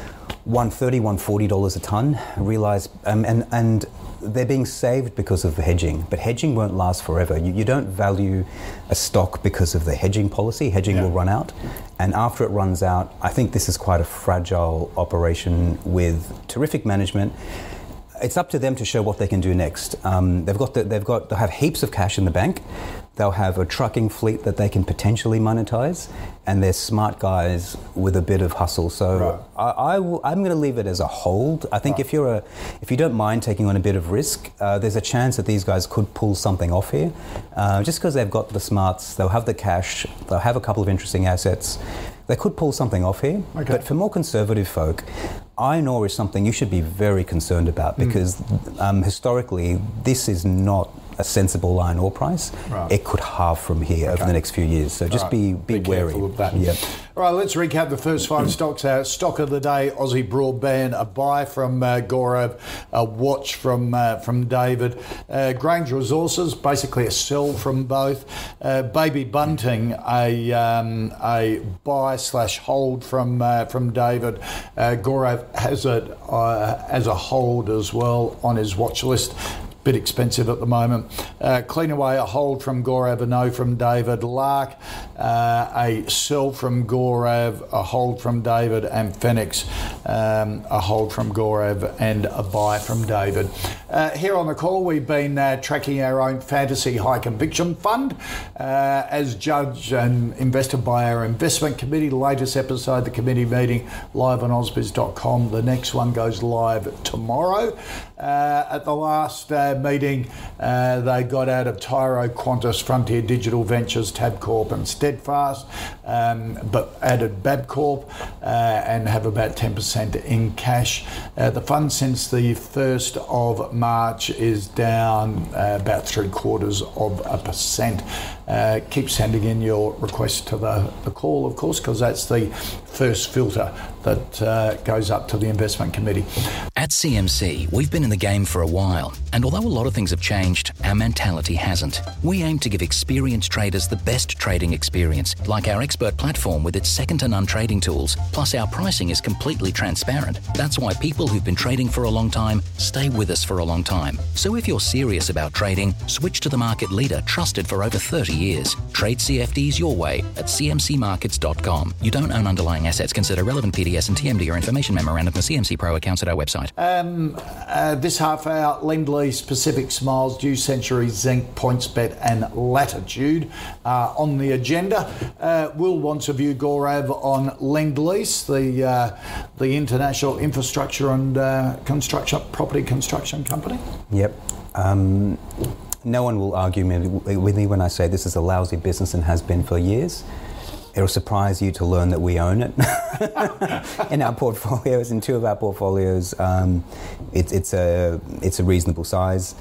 one thirty, one forty dollars a tonne. Realize, um, and and they're being saved because of the hedging. But hedging won't last forever. You, you don't value a stock because of the hedging policy. Hedging yeah. will run out. And after it runs out, I think this is quite a fragile operation with terrific management. It's up to them to show what they can do next. Um, they've got the, they've got they'll have heaps of cash in the bank. They'll have a trucking fleet that they can potentially monetize, and they're smart guys with a bit of hustle. So right. I, I will, I'm going to leave it as a hold. I think right. if you're a if you don't mind taking on a bit of risk, uh, there's a chance that these guys could pull something off here, uh, just because they've got the smarts. They'll have the cash. They'll have a couple of interesting assets. They could pull something off here. Okay. But for more conservative folk, iron ore is something you should be very concerned about, because mm. um, historically this is not a sensible iron ore price, right. it could halve from here okay. over the next few years. So just right. be be, be wary of that. Yep. All right, let's recap the first five stocks. Our stock of the day: Aussie Broadband, a buy from uh, Gaurav, a watch from uh, from David. Uh, Grange Resources, basically a sell from both. Uh, Baby Bunting, a um, a buy slash hold from uh, from David. Uh, Gaurav has it uh, as a hold as well on his watch list. Bit expensive at the moment. Uh, Cleanaway, a hold from Gaurav, a no from David. Lark, uh, a sell from Gaurav, a hold from David. And Phoenix, um, a hold from Gaurav and a buy from David. Uh, here on the call, we've been uh, tracking our own fantasy high conviction fund uh, as judged and invested by our investment committee. The latest episode, the committee meeting, live on ausbiz dot com. The next one goes live tomorrow. Uh, at the last uh, meeting, uh, they got out of Tyro, Qantas, Frontier Digital Ventures, Tabcorp and Steadfast, um, but added Babcorp uh, and have about ten percent in cash. Uh, the fund since the first of March is down uh, about three quarters of a percent. Uh, keep sending in your request to the, the call, of course, because that's the first filter that uh, goes up to the investment committee. At C M C, we've been in the game for a while, and although a lot of things have changed, our mentality hasn't. We aim to give experienced traders the best trading experience, like our expert platform with its second-to-none trading tools, plus our pricing is completely transparent. That's why people who've been trading for a long time stay with us for a long time. So if you're serious about trading, switch to the market leader trusted for over thirty years. Trade C F Ds your way at c m c markets dot com. You don't own underlying assets. Consider relevant P D S and T M D or information memorandum for C M C Pro accounts at our website. Um, uh, this half hour, Lend-Lease, Pacific Smiles, Dew Century, Zinc, PointsBet and Latitude uh, on the agenda. Uh, Will wants a view, Gaurav, on Lend-Lease, the uh, the international infrastructure and uh, construction property construction company. Yep. Um, no one will argue with me when I say this is a lousy business and has been for years. It'll surprise you to learn that we own it in our portfolios, in two of our portfolios. Um, it, it's a it's a reasonable size.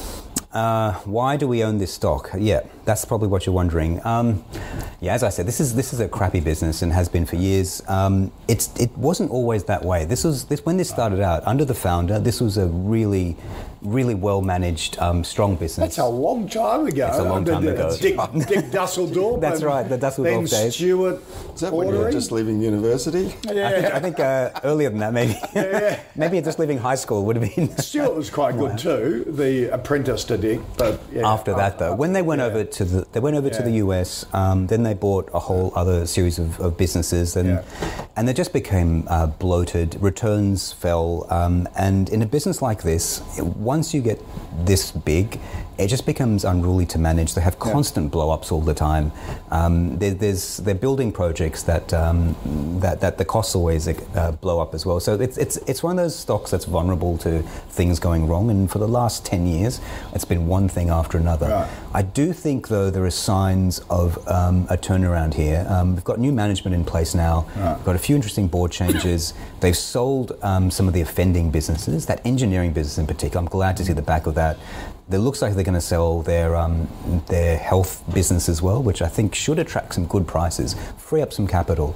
Uh, why do we own this stock? Yeah, that's probably what you're wondering. Um, yeah, as I said, this is this is a crappy business and has been for years. Um, it's it wasn't always that way. This was this when this started out under the founder. This was a really, really well managed, um, strong business. That's a long time ago. It's a long time ago. Dick, Dick Dusseldorp. That's right, the Dusseldorp days. Stuart. Is that when you were just leaving university? Yeah. I think, I think uh, earlier than that, maybe. Yeah. Maybe just leaving high school would have been. Stuart was quite good wow. too. The apprentice to Dick, but yeah, after that after, though, when they went yeah. over to the they went over yeah. to the U S, um, then they bought a whole other series of, of businesses, and yeah. and they just became uh, bloated. Returns fell, um, and in a business like this, once you get this big, it just becomes unruly to manage. They have constant yeah. blow-ups all the time. Um, there, there's they're building projects that um, that that the costs always uh, blow up as well. So it's it's it's one of those stocks that's vulnerable to things going wrong. And for the last ten years, it's been one thing after another. Right. I do think though there are signs of um, a turnaround here. Um, we've got new management in place now. Right. We've got a few interesting board changes. They've sold um, some of the offending businesses, that engineering business in particular. I'm glad to see the back of that. It looks like they're going to sell their um, their health business as well, which I think should attract some good prices, free up some capital.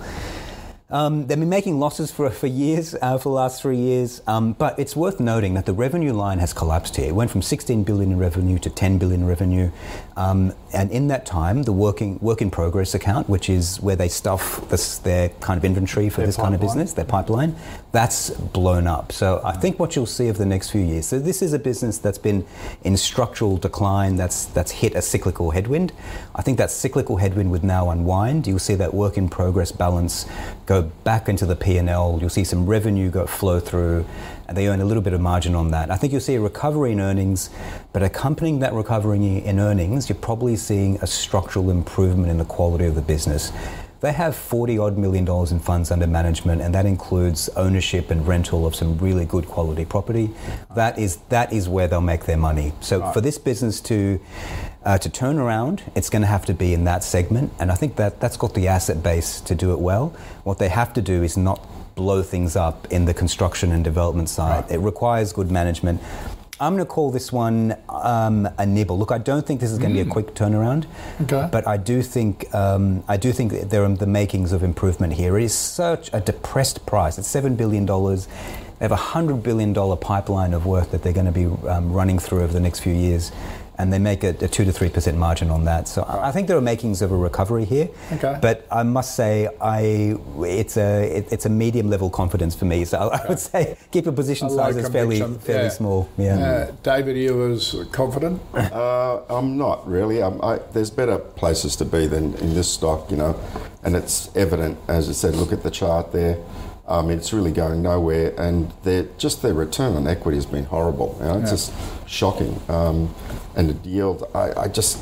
Um, they've been making losses for for years, uh, for the last three years, um, but it's worth noting that the revenue line has collapsed here. It went from sixteen billion in revenue to ten billion in revenue, um, and in that time, the working work in progress account, which is where they stuff this, their kind of inventory for their this pipeline. kind of business, their pipeline, that's blown up. So I think what you'll see over the next few years. So this is a business that's been in structural decline. That's that's hit a cyclical headwind. I think that cyclical headwind would now unwind. You'll see that work in progress balance go back into the P and L. You'll see some revenue go flow through, and they earn a little bit of margin on that. I think you'll see a recovery in earnings, but accompanying that recovery in earnings, you're probably seeing a structural improvement in the quality of the business. They have forty odd million dollars in funds under management, and that includes ownership and rental of some really good quality property. That is that is where they'll make their money. So right. for this business to uh, to turn around, it's going to have to be in that segment, and I think that that's got the asset base to do it well. What they have to do is not blow things up in the construction and development side. Right. It requires good management. I'm going to call this one um, a nibble. Look, I don't think this is going to mm. be a quick turnaround. Okay. But I do think um, I do think that there are the makings of improvement here. It is such a depressed price. It's seven billion dollars. They have a one hundred billion dollars pipeline of work that they're going to be um, running through over the next few years. And they make a, a two to three percent margin on that. So I think there are makings of a recovery here. Okay. But I must say, I it's a it, it's a medium level confidence for me. So I, I would say keep your position sizes fairly fairly yeah. small. Yeah. Uh, David, are you as confident? Uh, I'm not really. I'm, I, there's better places to be than in this stock, you know, and it's evident, as I said. Look at the chart there. Um, it's really going nowhere, and they're, just their return on equity has been horrible. You know, it's yeah. just shocking. Um, and the yield, I, I just,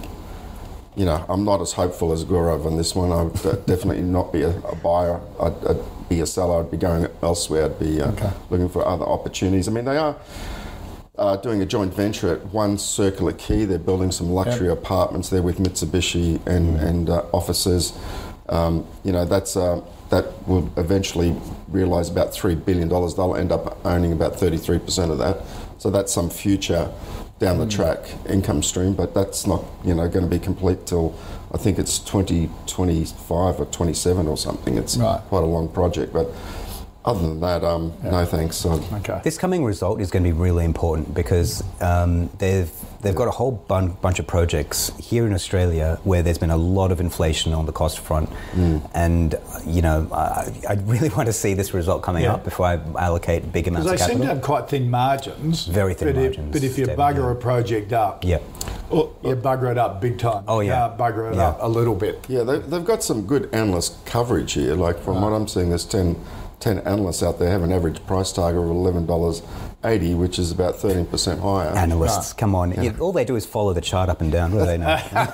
you know, I'm not as hopeful as Gaurav on this one. I would uh, definitely not be a, a buyer. I'd, I'd be a seller. I'd be going elsewhere. I'd be uh, okay. looking for other opportunities. I mean, they are uh, doing a joint venture at One Circular Quay. They're building some luxury yep. apartments there with Mitsubishi and, mm. and uh, offices. Um, you know, that's... Uh, that will eventually realise about three billion dollars. They'll end up owning about thirty-three percent of that. So that's some future down the track income stream, but that's not, you know, going to be complete till I think it's twenty twenty-five or twenty-seven or something. It's right. quite a long project, but other than that, um, yeah. no thanks. So, okay. This coming result is going to be really important because um, they've they've got a whole bun- bunch of projects here in Australia where there's been a lot of inflation on the cost front, mm. and you know I, I really want to see this result coming yeah. up before I allocate big amounts of capital. Because they seem to have quite thin margins. Very thin but margins. If, but if you bugger yeah. a project up, yeah. Well, you bugger it up big time. Oh yeah, you bugger it yeah. up a little bit. Yeah, they, they've got some good analyst coverage here. Like from oh. what I'm seeing, there's ten. ten analysts out there have an average price target of eleven dollars eighty, which is about thirteen percent higher. Analysts, right. come on. Yeah. All they do is follow the chart up and down. What do they know?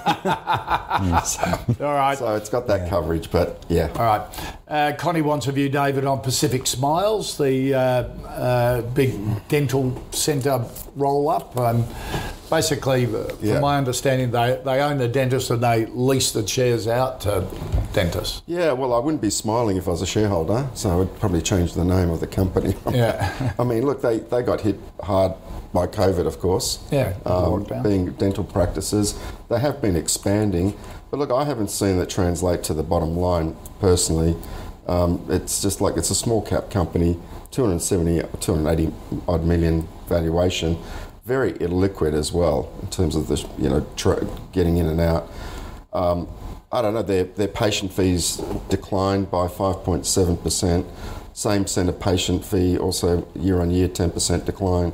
mm. All right. So it's got that yeah. coverage, but yeah. All right. Uh, Connie wants a view, David, on Pacific Smiles, the uh, uh, big dental centre roll-up. Um, basically, uh, from yeah. my understanding, they, they own the dentist and they lease the shares out to dentists. Yeah, well, I wouldn't be smiling if I was a shareholder, so I would probably change the name of the company. Yeah. I mean, look, they, they got hit hard by COVID, of course. Yeah, um, being dental practices. They have been expanding, but look, I haven't seen that translate to the bottom line personally. Um, it's just like it's a small cap company, two hundred seventy, two hundred eighty odd million valuation, very illiquid as well in terms of the you know tra- getting in and out. Um, I don't know. Their their patient fees declined by five point seven percent. Same centre patient fee also year on year ten percent decline.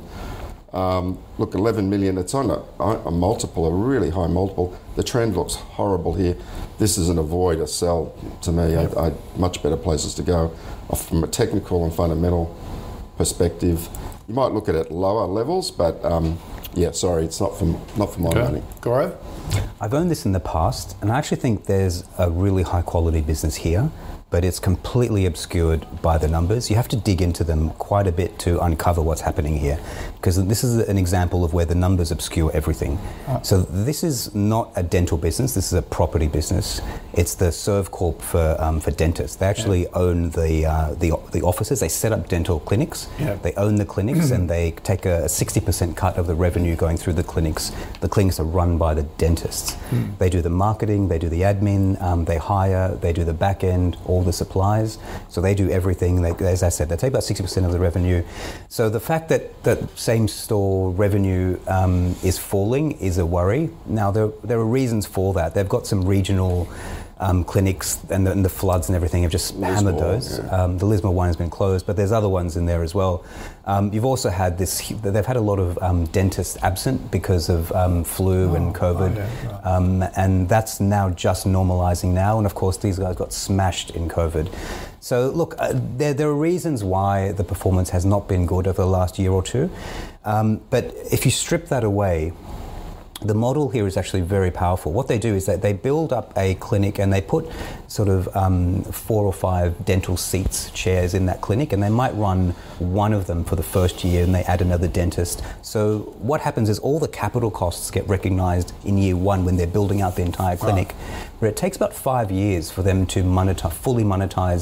Um, look, eleven million. It's on a, a multiple, a really high multiple. The trend looks horrible here. This is an avoid, a sell to me. I, I much better places to go from a technical and fundamental perspective. You might look at it at lower levels, but um, yeah, sorry, it's not for not for my okay. money. Gaurav? I've owned this in the past, and I actually think there's a really high quality business here, but it's completely obscured by the numbers. You have to dig into them quite a bit to uncover what's happening here, because this is an example of where the numbers obscure everything. Oh. So this is not a dental business, this is a property business. It's the Servcorp for um, for dentists. They actually yeah. own the, uh, the the offices, they set up dental clinics, yeah. they own the clinics and they take a sixty percent cut of the revenue going through the clinics. The clinics are run by the dentists. Mm. They do the marketing, they do the admin, um, they hire, they do the back end, all the supplies. So they do everything. They, as I said, they take about sixty percent of the revenue. So the fact that, that same store revenue um, is falling is a worry. Now, there, there are reasons for that. They've got some regional Um, clinics and the, and the floods and everything have just Lismore, hammered those. Yeah. Um, the Lismore one has been closed, but there's other ones in there as well. Um, you've also had this, they've had a lot of um, dentists absent because of um, flu oh, and COVID, oh, yeah, right. um, and that's now just normalising now. And of course, these guys got smashed in COVID. So look, uh, there, there are reasons why the performance has not been good over the last year or two. Um, but if you strip that away, the model here is actually very powerful. What they do is that they build up a clinic and they put sort of um, four or five dental seats, chairs in that clinic, and they might run one of them for the first year and they add another dentist. So what happens is all the capital costs get recognised in year one when they're building out the entire clinic, right. where it takes about five years for them to monetize, fully monetize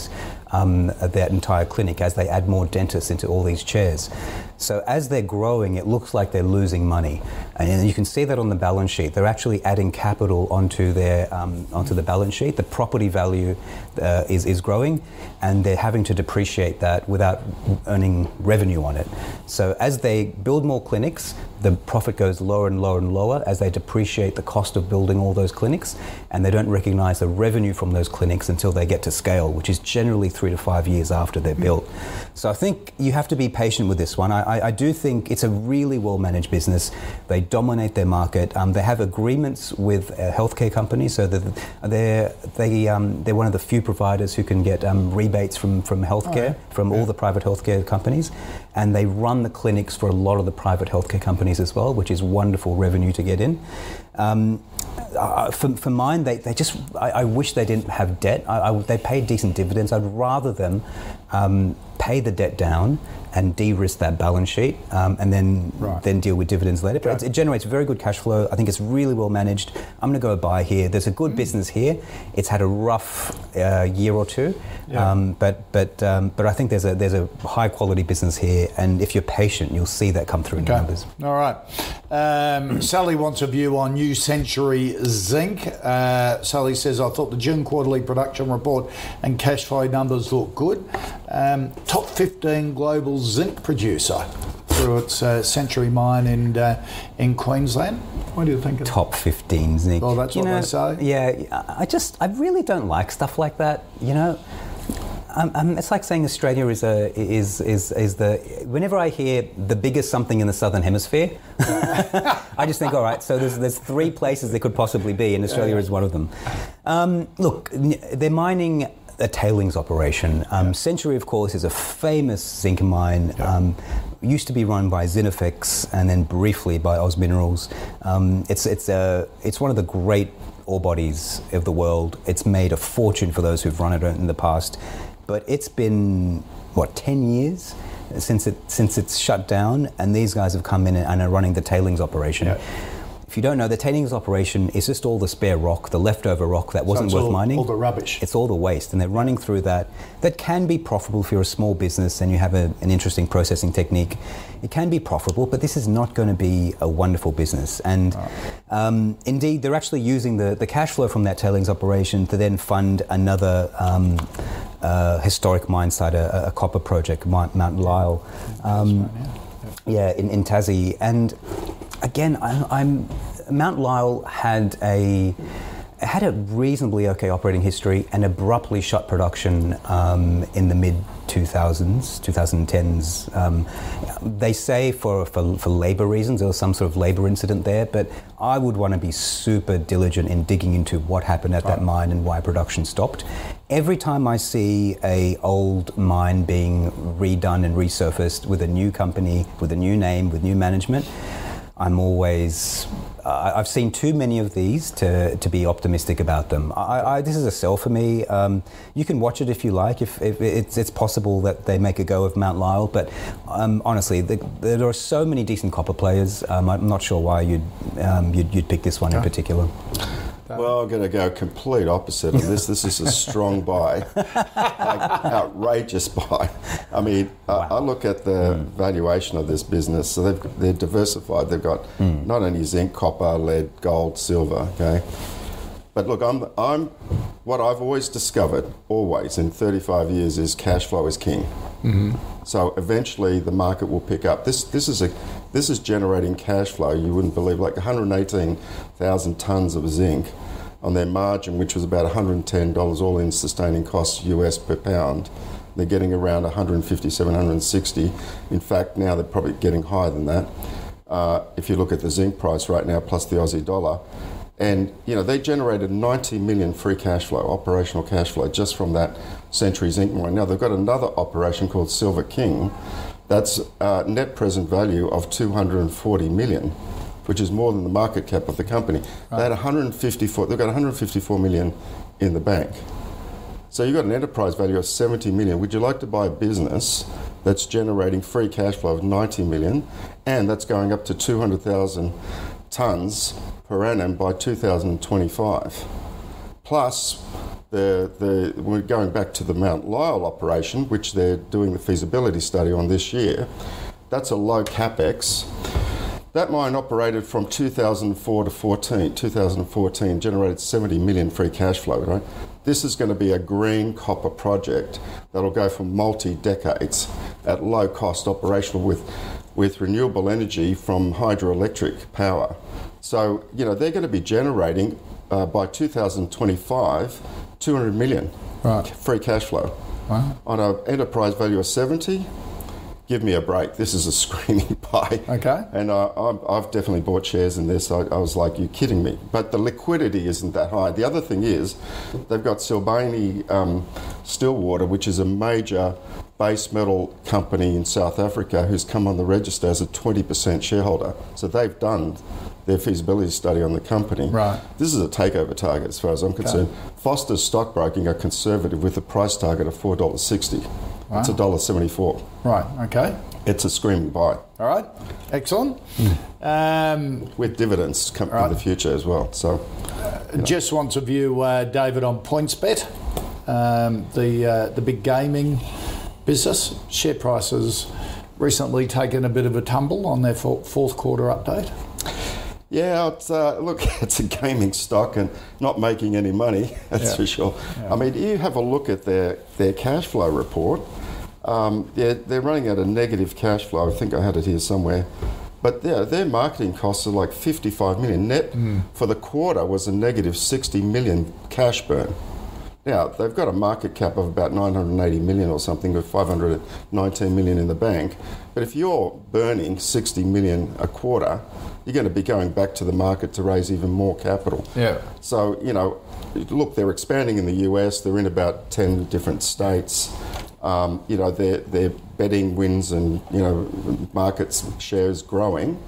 um, their entire clinic as they add more dentists into all these chairs. So as they're growing, it looks like they're losing money, and you can see that on the balance sheet. They're actually adding capital onto their um, onto the balance sheet. The property value uh, is is growing, and they're having to depreciate that without earning revenue on it. So as they build more clinics, the profit goes lower and lower and lower as they depreciate the cost of building all those clinics, and they don't recognize the revenue from those clinics until they get to scale, which is generally three to five years after they're built. So I think you have to be patient with this one. I, I do think it's a really well-managed business. They dominate their market. Um, they have agreements with uh, healthcare companies, so that they're they um, they're one of the few providers who can get um, rebates from from healthcare, oh, yeah. from yeah. all the private healthcare companies, and they run the clinics for a lot of the private healthcare companies as well, which is wonderful revenue to get in. Um, uh, for, for mine, they, they just, I, I wish they didn't have debt. I, I, they pay decent dividends. I'd rather them um, pay the debt down and de-risk that balance sheet, um, and then right. then deal with dividends later. But okay. it, it generates very good cash flow. I think it's really well managed. I'm going to go buy here. There's a good mm. business here. It's had a rough uh, year or two, yeah. um, but but um, but I think there's a there's a high quality business here, and if you're patient, you'll see that come through in okay. the numbers. All right. Um, Sally wants a view on New Century Zinc. Uh, Sally says, I thought the June quarterly production report and cash flow numbers look good. Um, top fifteen global zinc producer through its uh, Century mine in uh, in Queensland. What do you think of top fifteen zinc? Well, that's you what know, they say. Yeah, I just I really don't like stuff like that. You know, um, um, it's like saying Australia is a is is is the. Whenever I hear the biggest something in the southern hemisphere, I just think, all right, so there's there's three places they could possibly be, and Australia yeah, yeah. is one of them. Um, look, they're mining a tailings operation. Um, yeah. Century, of course, is a famous zinc mine. Yeah. Um, used to be run by Zinifex and then briefly by Oz Minerals. Um, it's it's a it's one of the great ore bodies of the world. It's made a fortune for those who've run it in the past, but it's been what ten years since it since it's shut down, and these guys have come in and are running the tailings operation. Yeah. If you don't know, the tailings operation is just all the spare rock, the leftover rock that wasn't so worth all, mining. all the rubbish. It's all the waste, and they're running through that. That can be profitable if you're a small business and you have a, an interesting processing technique. It can be profitable, but this is not going to be a wonderful business. And right. um, indeed, they're actually using the, the cash flow from that tailings operation to then fund another um, uh, historic mine site, a, a copper project, Mount, Mount Lyell. Um, yeah, in, in Tassie. And again, I'm, I'm Mount Lyell had a had a reasonably okay operating history and abruptly shut production um, in the mid two thousands, twenty tens. Um, they say for, for for labour reasons, there was some sort of labour incident there, but I would want to be super diligent in digging into what happened at right. that mine and why production stopped. Every time I see a old mine being redone and resurfaced with a new company, with a new name, with new management, I'm always, uh, I've seen too many of these to, to be optimistic about them. I, I, this is a sell for me. Um, you can watch it if you like, if, if it's, it's possible that they make a go of Mount Lyell, but um, honestly, the, there are so many decent copper players. Um, I'm not sure why you'd, um, you'd, you'd pick this one in particular. Well, I'm going to go complete opposite of this. This is a strong buy, like, outrageous buy. I mean, wow. I, I look at the mm. valuation of this business. So they've, they're diversified. They've got mm. not only zinc, copper, lead, gold, silver. Okay, but look, I'm I'm what I've always discovered, always in thirty-five years, is cash flow is king. Mm-hmm. So eventually the market will pick up. This this is a this is generating cash flow. You wouldn't believe, like one hundred eighteen thousand tons of zinc on their margin, which was about one hundred ten dollars all in sustaining costs U S per pound. They're getting around one hundred fifty-seven, one hundred sixty. In fact, now they're probably getting higher than that. Uh, if you look at the zinc price right now, plus the Aussie dollar. And, you know, they generated ninety million free cash flow, operational cash flow, just from that Century Zinc mine. Now, they've got another operation called Silver King. That's uh, net present value of two hundred forty million, which is more than the market cap of the company. Right. They had one hundred fifty-four, they've got one hundred fifty-four million in the bank. So you've got an enterprise value of seventy million. Would you like to buy a business that's generating free cash flow of ninety million, and that's going up to two hundred thousand tonnes per annum by two thousand twenty-five? Plus, the, the, we're going back to the Mount Lyell operation, which they're doing the feasibility study on this year. That's a low capex. That mine operated from two thousand four to fourteen. two thousand fourteen generated seventy million free cash flow, right? This is going to be a green copper project that'll go for multi-decades at low cost operational with, with renewable energy from hydroelectric power. So, you know, they're going to be generating uh, by two thousand twenty-five, two hundred million right. free cash flow. Wow. On an enterprise value of seventy, give me a break. This is a screaming buy. Okay. And uh, I've, I've definitely bought shares in this. I, I was like, you're kidding me. But the liquidity isn't that high. The other thing is, they've got Sibanye um, Stillwater, which is a major base metal company in South Africa who's come on the register as a twenty percent shareholder. So they've done their feasibility study on the company. Right. This is a takeover target as far as I'm concerned. Okay. Foster's stockbroking are conservative with a price target of four dollars sixty. Wow. It's one dollar seventy-four. Right, okay. It's a screaming buy. All right, excellent. Mm. Um, with dividends coming right. in the future as well. So, you know. Just want to view uh, David on PointsBet, um, the uh, the big gaming business. Share prices recently taken a bit of a tumble on their for- fourth quarter update. Yeah, it's, uh, look, it's a gaming stock and not making any money, that's yeah. for sure. Yeah. I mean, you have a look at their, their cash flow report. Um, they're, they're running at a negative cash flow. I think I had it here somewhere. But yeah, their marketing costs are like fifty-five million. Net mm. for the quarter was a negative sixty million cash burn. Now, they've got a market cap of about nine hundred eighty million or something with five hundred nineteen million in the bank. But if you're burning sixty million a quarter, you're going to be going back to the market to raise even more capital. Yeah. So, you know, look, they're expanding in the U S. They're in about ten different states. Um, you know, their their betting wins and, you know, markets shares growing.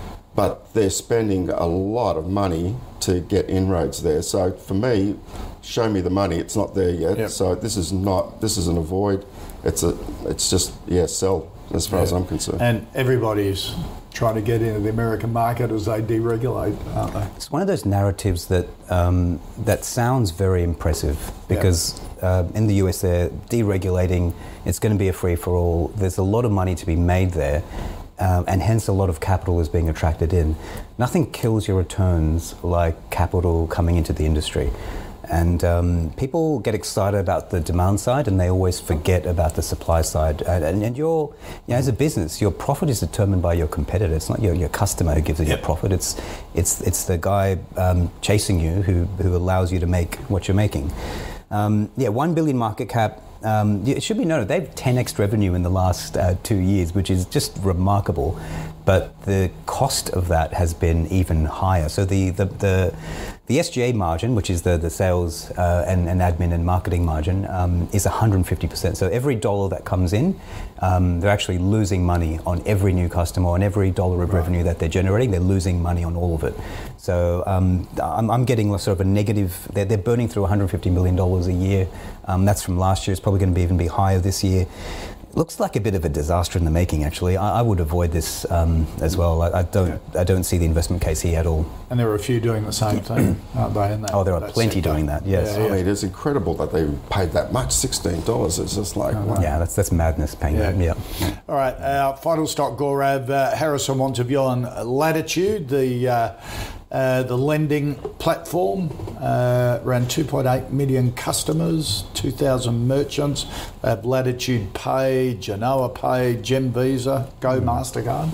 But they're spending a lot of money to get inroads there. So for me, show me the money. It's not there yet. Yep. So this is not, this is an avoid. It's a, it's just, yeah, sell as far yeah. as I'm concerned. And everybody's trying to get into the American market as they deregulate, aren't they? It's one of those narratives that um, that sounds very impressive because yeah. uh, in the U S they're deregulating. It's going to be a free-for-all. There's a lot of money to be made there. Um, and hence a lot of capital is being attracted in. Nothing kills your returns like capital coming into the industry. And um, people get excited about the demand side and they always forget about the supply side. And, and, and you're, you know, as a business, your profit is determined by your competitor. It's not your, your customer who gives you yep. your profit. It's it's it's the guy um, chasing you who, who allows you to make what you're making. Um, yeah, one billion market cap. Um, it should be noted they've ten x revenue in the last uh, two years, which is just remarkable. But the cost of that has been even higher. So the the the, the S G A margin, which is the the sales uh, and, and admin and marketing margin, um, is one hundred fifty percent. So every dollar that comes in, um, they're actually losing money on every new customer, on every dollar of right. revenue that they're generating. They're losing money on all of it. So um, I'm, I'm getting sort of a negative. They're, they're burning through one hundred fifty million dollars a year. Um, that's from last year. It's probably going to be even be higher this year. Looks like a bit of a disaster in the making, actually. I, I would avoid this um, as well. I, I don't. I don't see the investment case here at all. And there are a few doing the same thing, aren't they? In that, oh, there are that plenty sector. doing that. Yes. Yeah, yeah. I mean, it's incredible that they paid that much. Sixteen dollars. It's just like wow. yeah, that's that's madness. Paying yeah. them. Yeah. All right. Our final stock, Gaurav uh, Harrison wants a view on Latitude, the. Uh, Uh, the lending platform, uh, around two point eight million customers, two thousand merchants. They have Latitude Pay, Genoa Pay, Gem Visa, Go mm. MasterCard.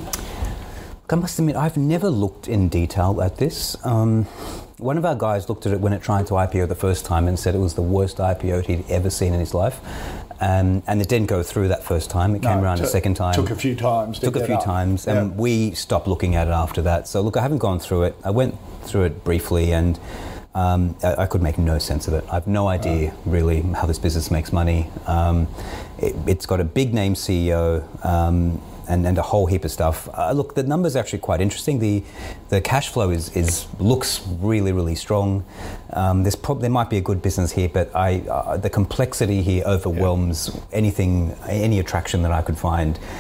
I must admit, I've never looked in detail at this. Um, one of our guys looked at it when it tried to I P O the first time and said it was the worst I P O he'd ever seen in his life. Um, and it didn't go through that first time. It came no, around t- a second time. Took a few times. Took a few up. times, and yeah. we stopped looking at it after that. So look, I haven't gone through it. I went through it briefly, and um, I, I could make no sense of it. I have no idea right. really how this business makes money. Um, it, it's got a big name C E O. Um, And, and a whole heap of stuff. Uh, look, the numbers are actually quite interesting. The the cash flow is, is looks really, really strong. Um, there's prob- there might be a good business here, but I uh, the complexity here overwhelms yeah. anything, any attraction that I could find.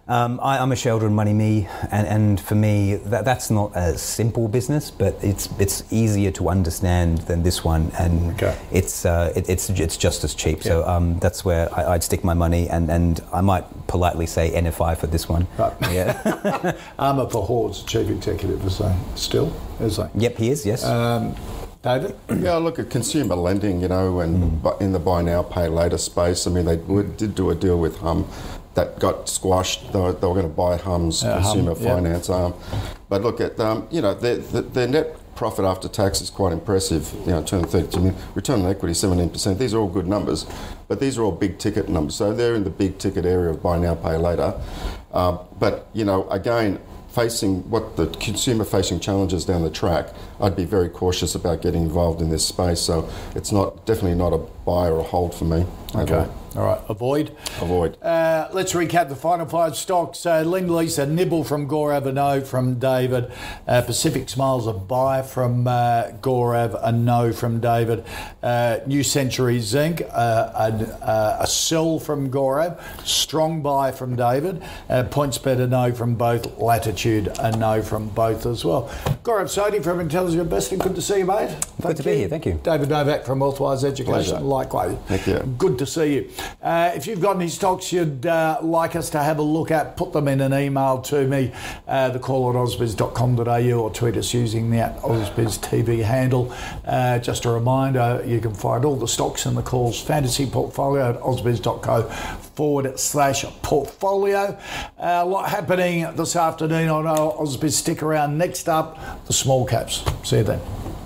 Um, I, I'm a shareholder in Money Me, and, and for me, that, that's not a simple business, but it's it's easier to understand than this one, and okay. it's uh, it, it's it's just as cheap. Yeah. So um, that's where I, I'd stick my money, and, and I might politely say N F I for this one. Right. Yeah. Armour for Hord's chief executive is uh, still is he? Yep, he is. Yes. Um, David? Yeah, look at consumer lending, you know, and mm. in the buy now, pay later space. I mean, they would, did do a deal with Humm that got squashed. They were, they were going to buy Humm's uh, consumer Humm, finance arm. Yeah. But look at, um, you know, their, their net profit after tax is quite impressive. You know, two hundred thirty-two million, return on equity seventeen percent. These are all good numbers, but these are all big ticket numbers. So they're in the big ticket area of buy now, pay later. Uh, but, you know, again, facing what the consumer-facing challenges down the track, I'd be very cautious about getting involved in this space. So it's not definitely not a buy or a hold for me. Okay. All right. Avoid. Avoid. Uh, let's recap the final five stocks. Uh, Lend-Lease, a nibble from Gaurav, a no from David. Uh, Pacific Smiles, a buy from uh, Gaurav, a no from David. Uh, New Century Zinc, uh, a, uh, a sell from Gaurav. Strong buy from David. Uh, PointsBet, a no from both. Latitude, a no from both as well. Gaurav Sodhi from Intelligent Investing, good to see you, mate. Good Thank to you. be here, thank you. David Novak from Wealthwise Education, Pleasure. likewise. Thank you. Good to see you. Uh, if you've got any stocks you'd uh, like us to have a look at, put them in an email to me, uh, the call at ausbiz dot com dot a u, or tweet us using that Ausbiz T V handle. Uh, just a reminder, you can find all the stocks in the call's fantasy portfolio at ausbiz dot co forward slash portfolio. Uh, a lot happening this afternoon on our Ausbiz. Stick around. Next up, the small caps. See you then.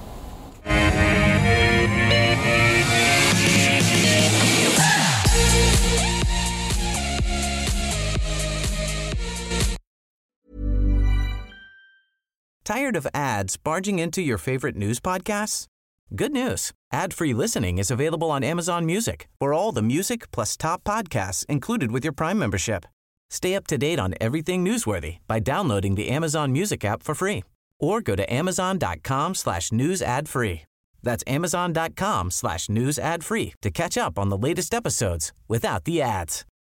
Tired of ads barging into your favorite news podcasts? Good news. Ad-free listening is available on Amazon Music for all the music plus top podcasts included with your Prime membership. Stay up to date on everything newsworthy by downloading the Amazon Music app for free or go to amazon.com slash news ad free. That's amazon.com slash news ad free to catch up on the latest episodes without the ads.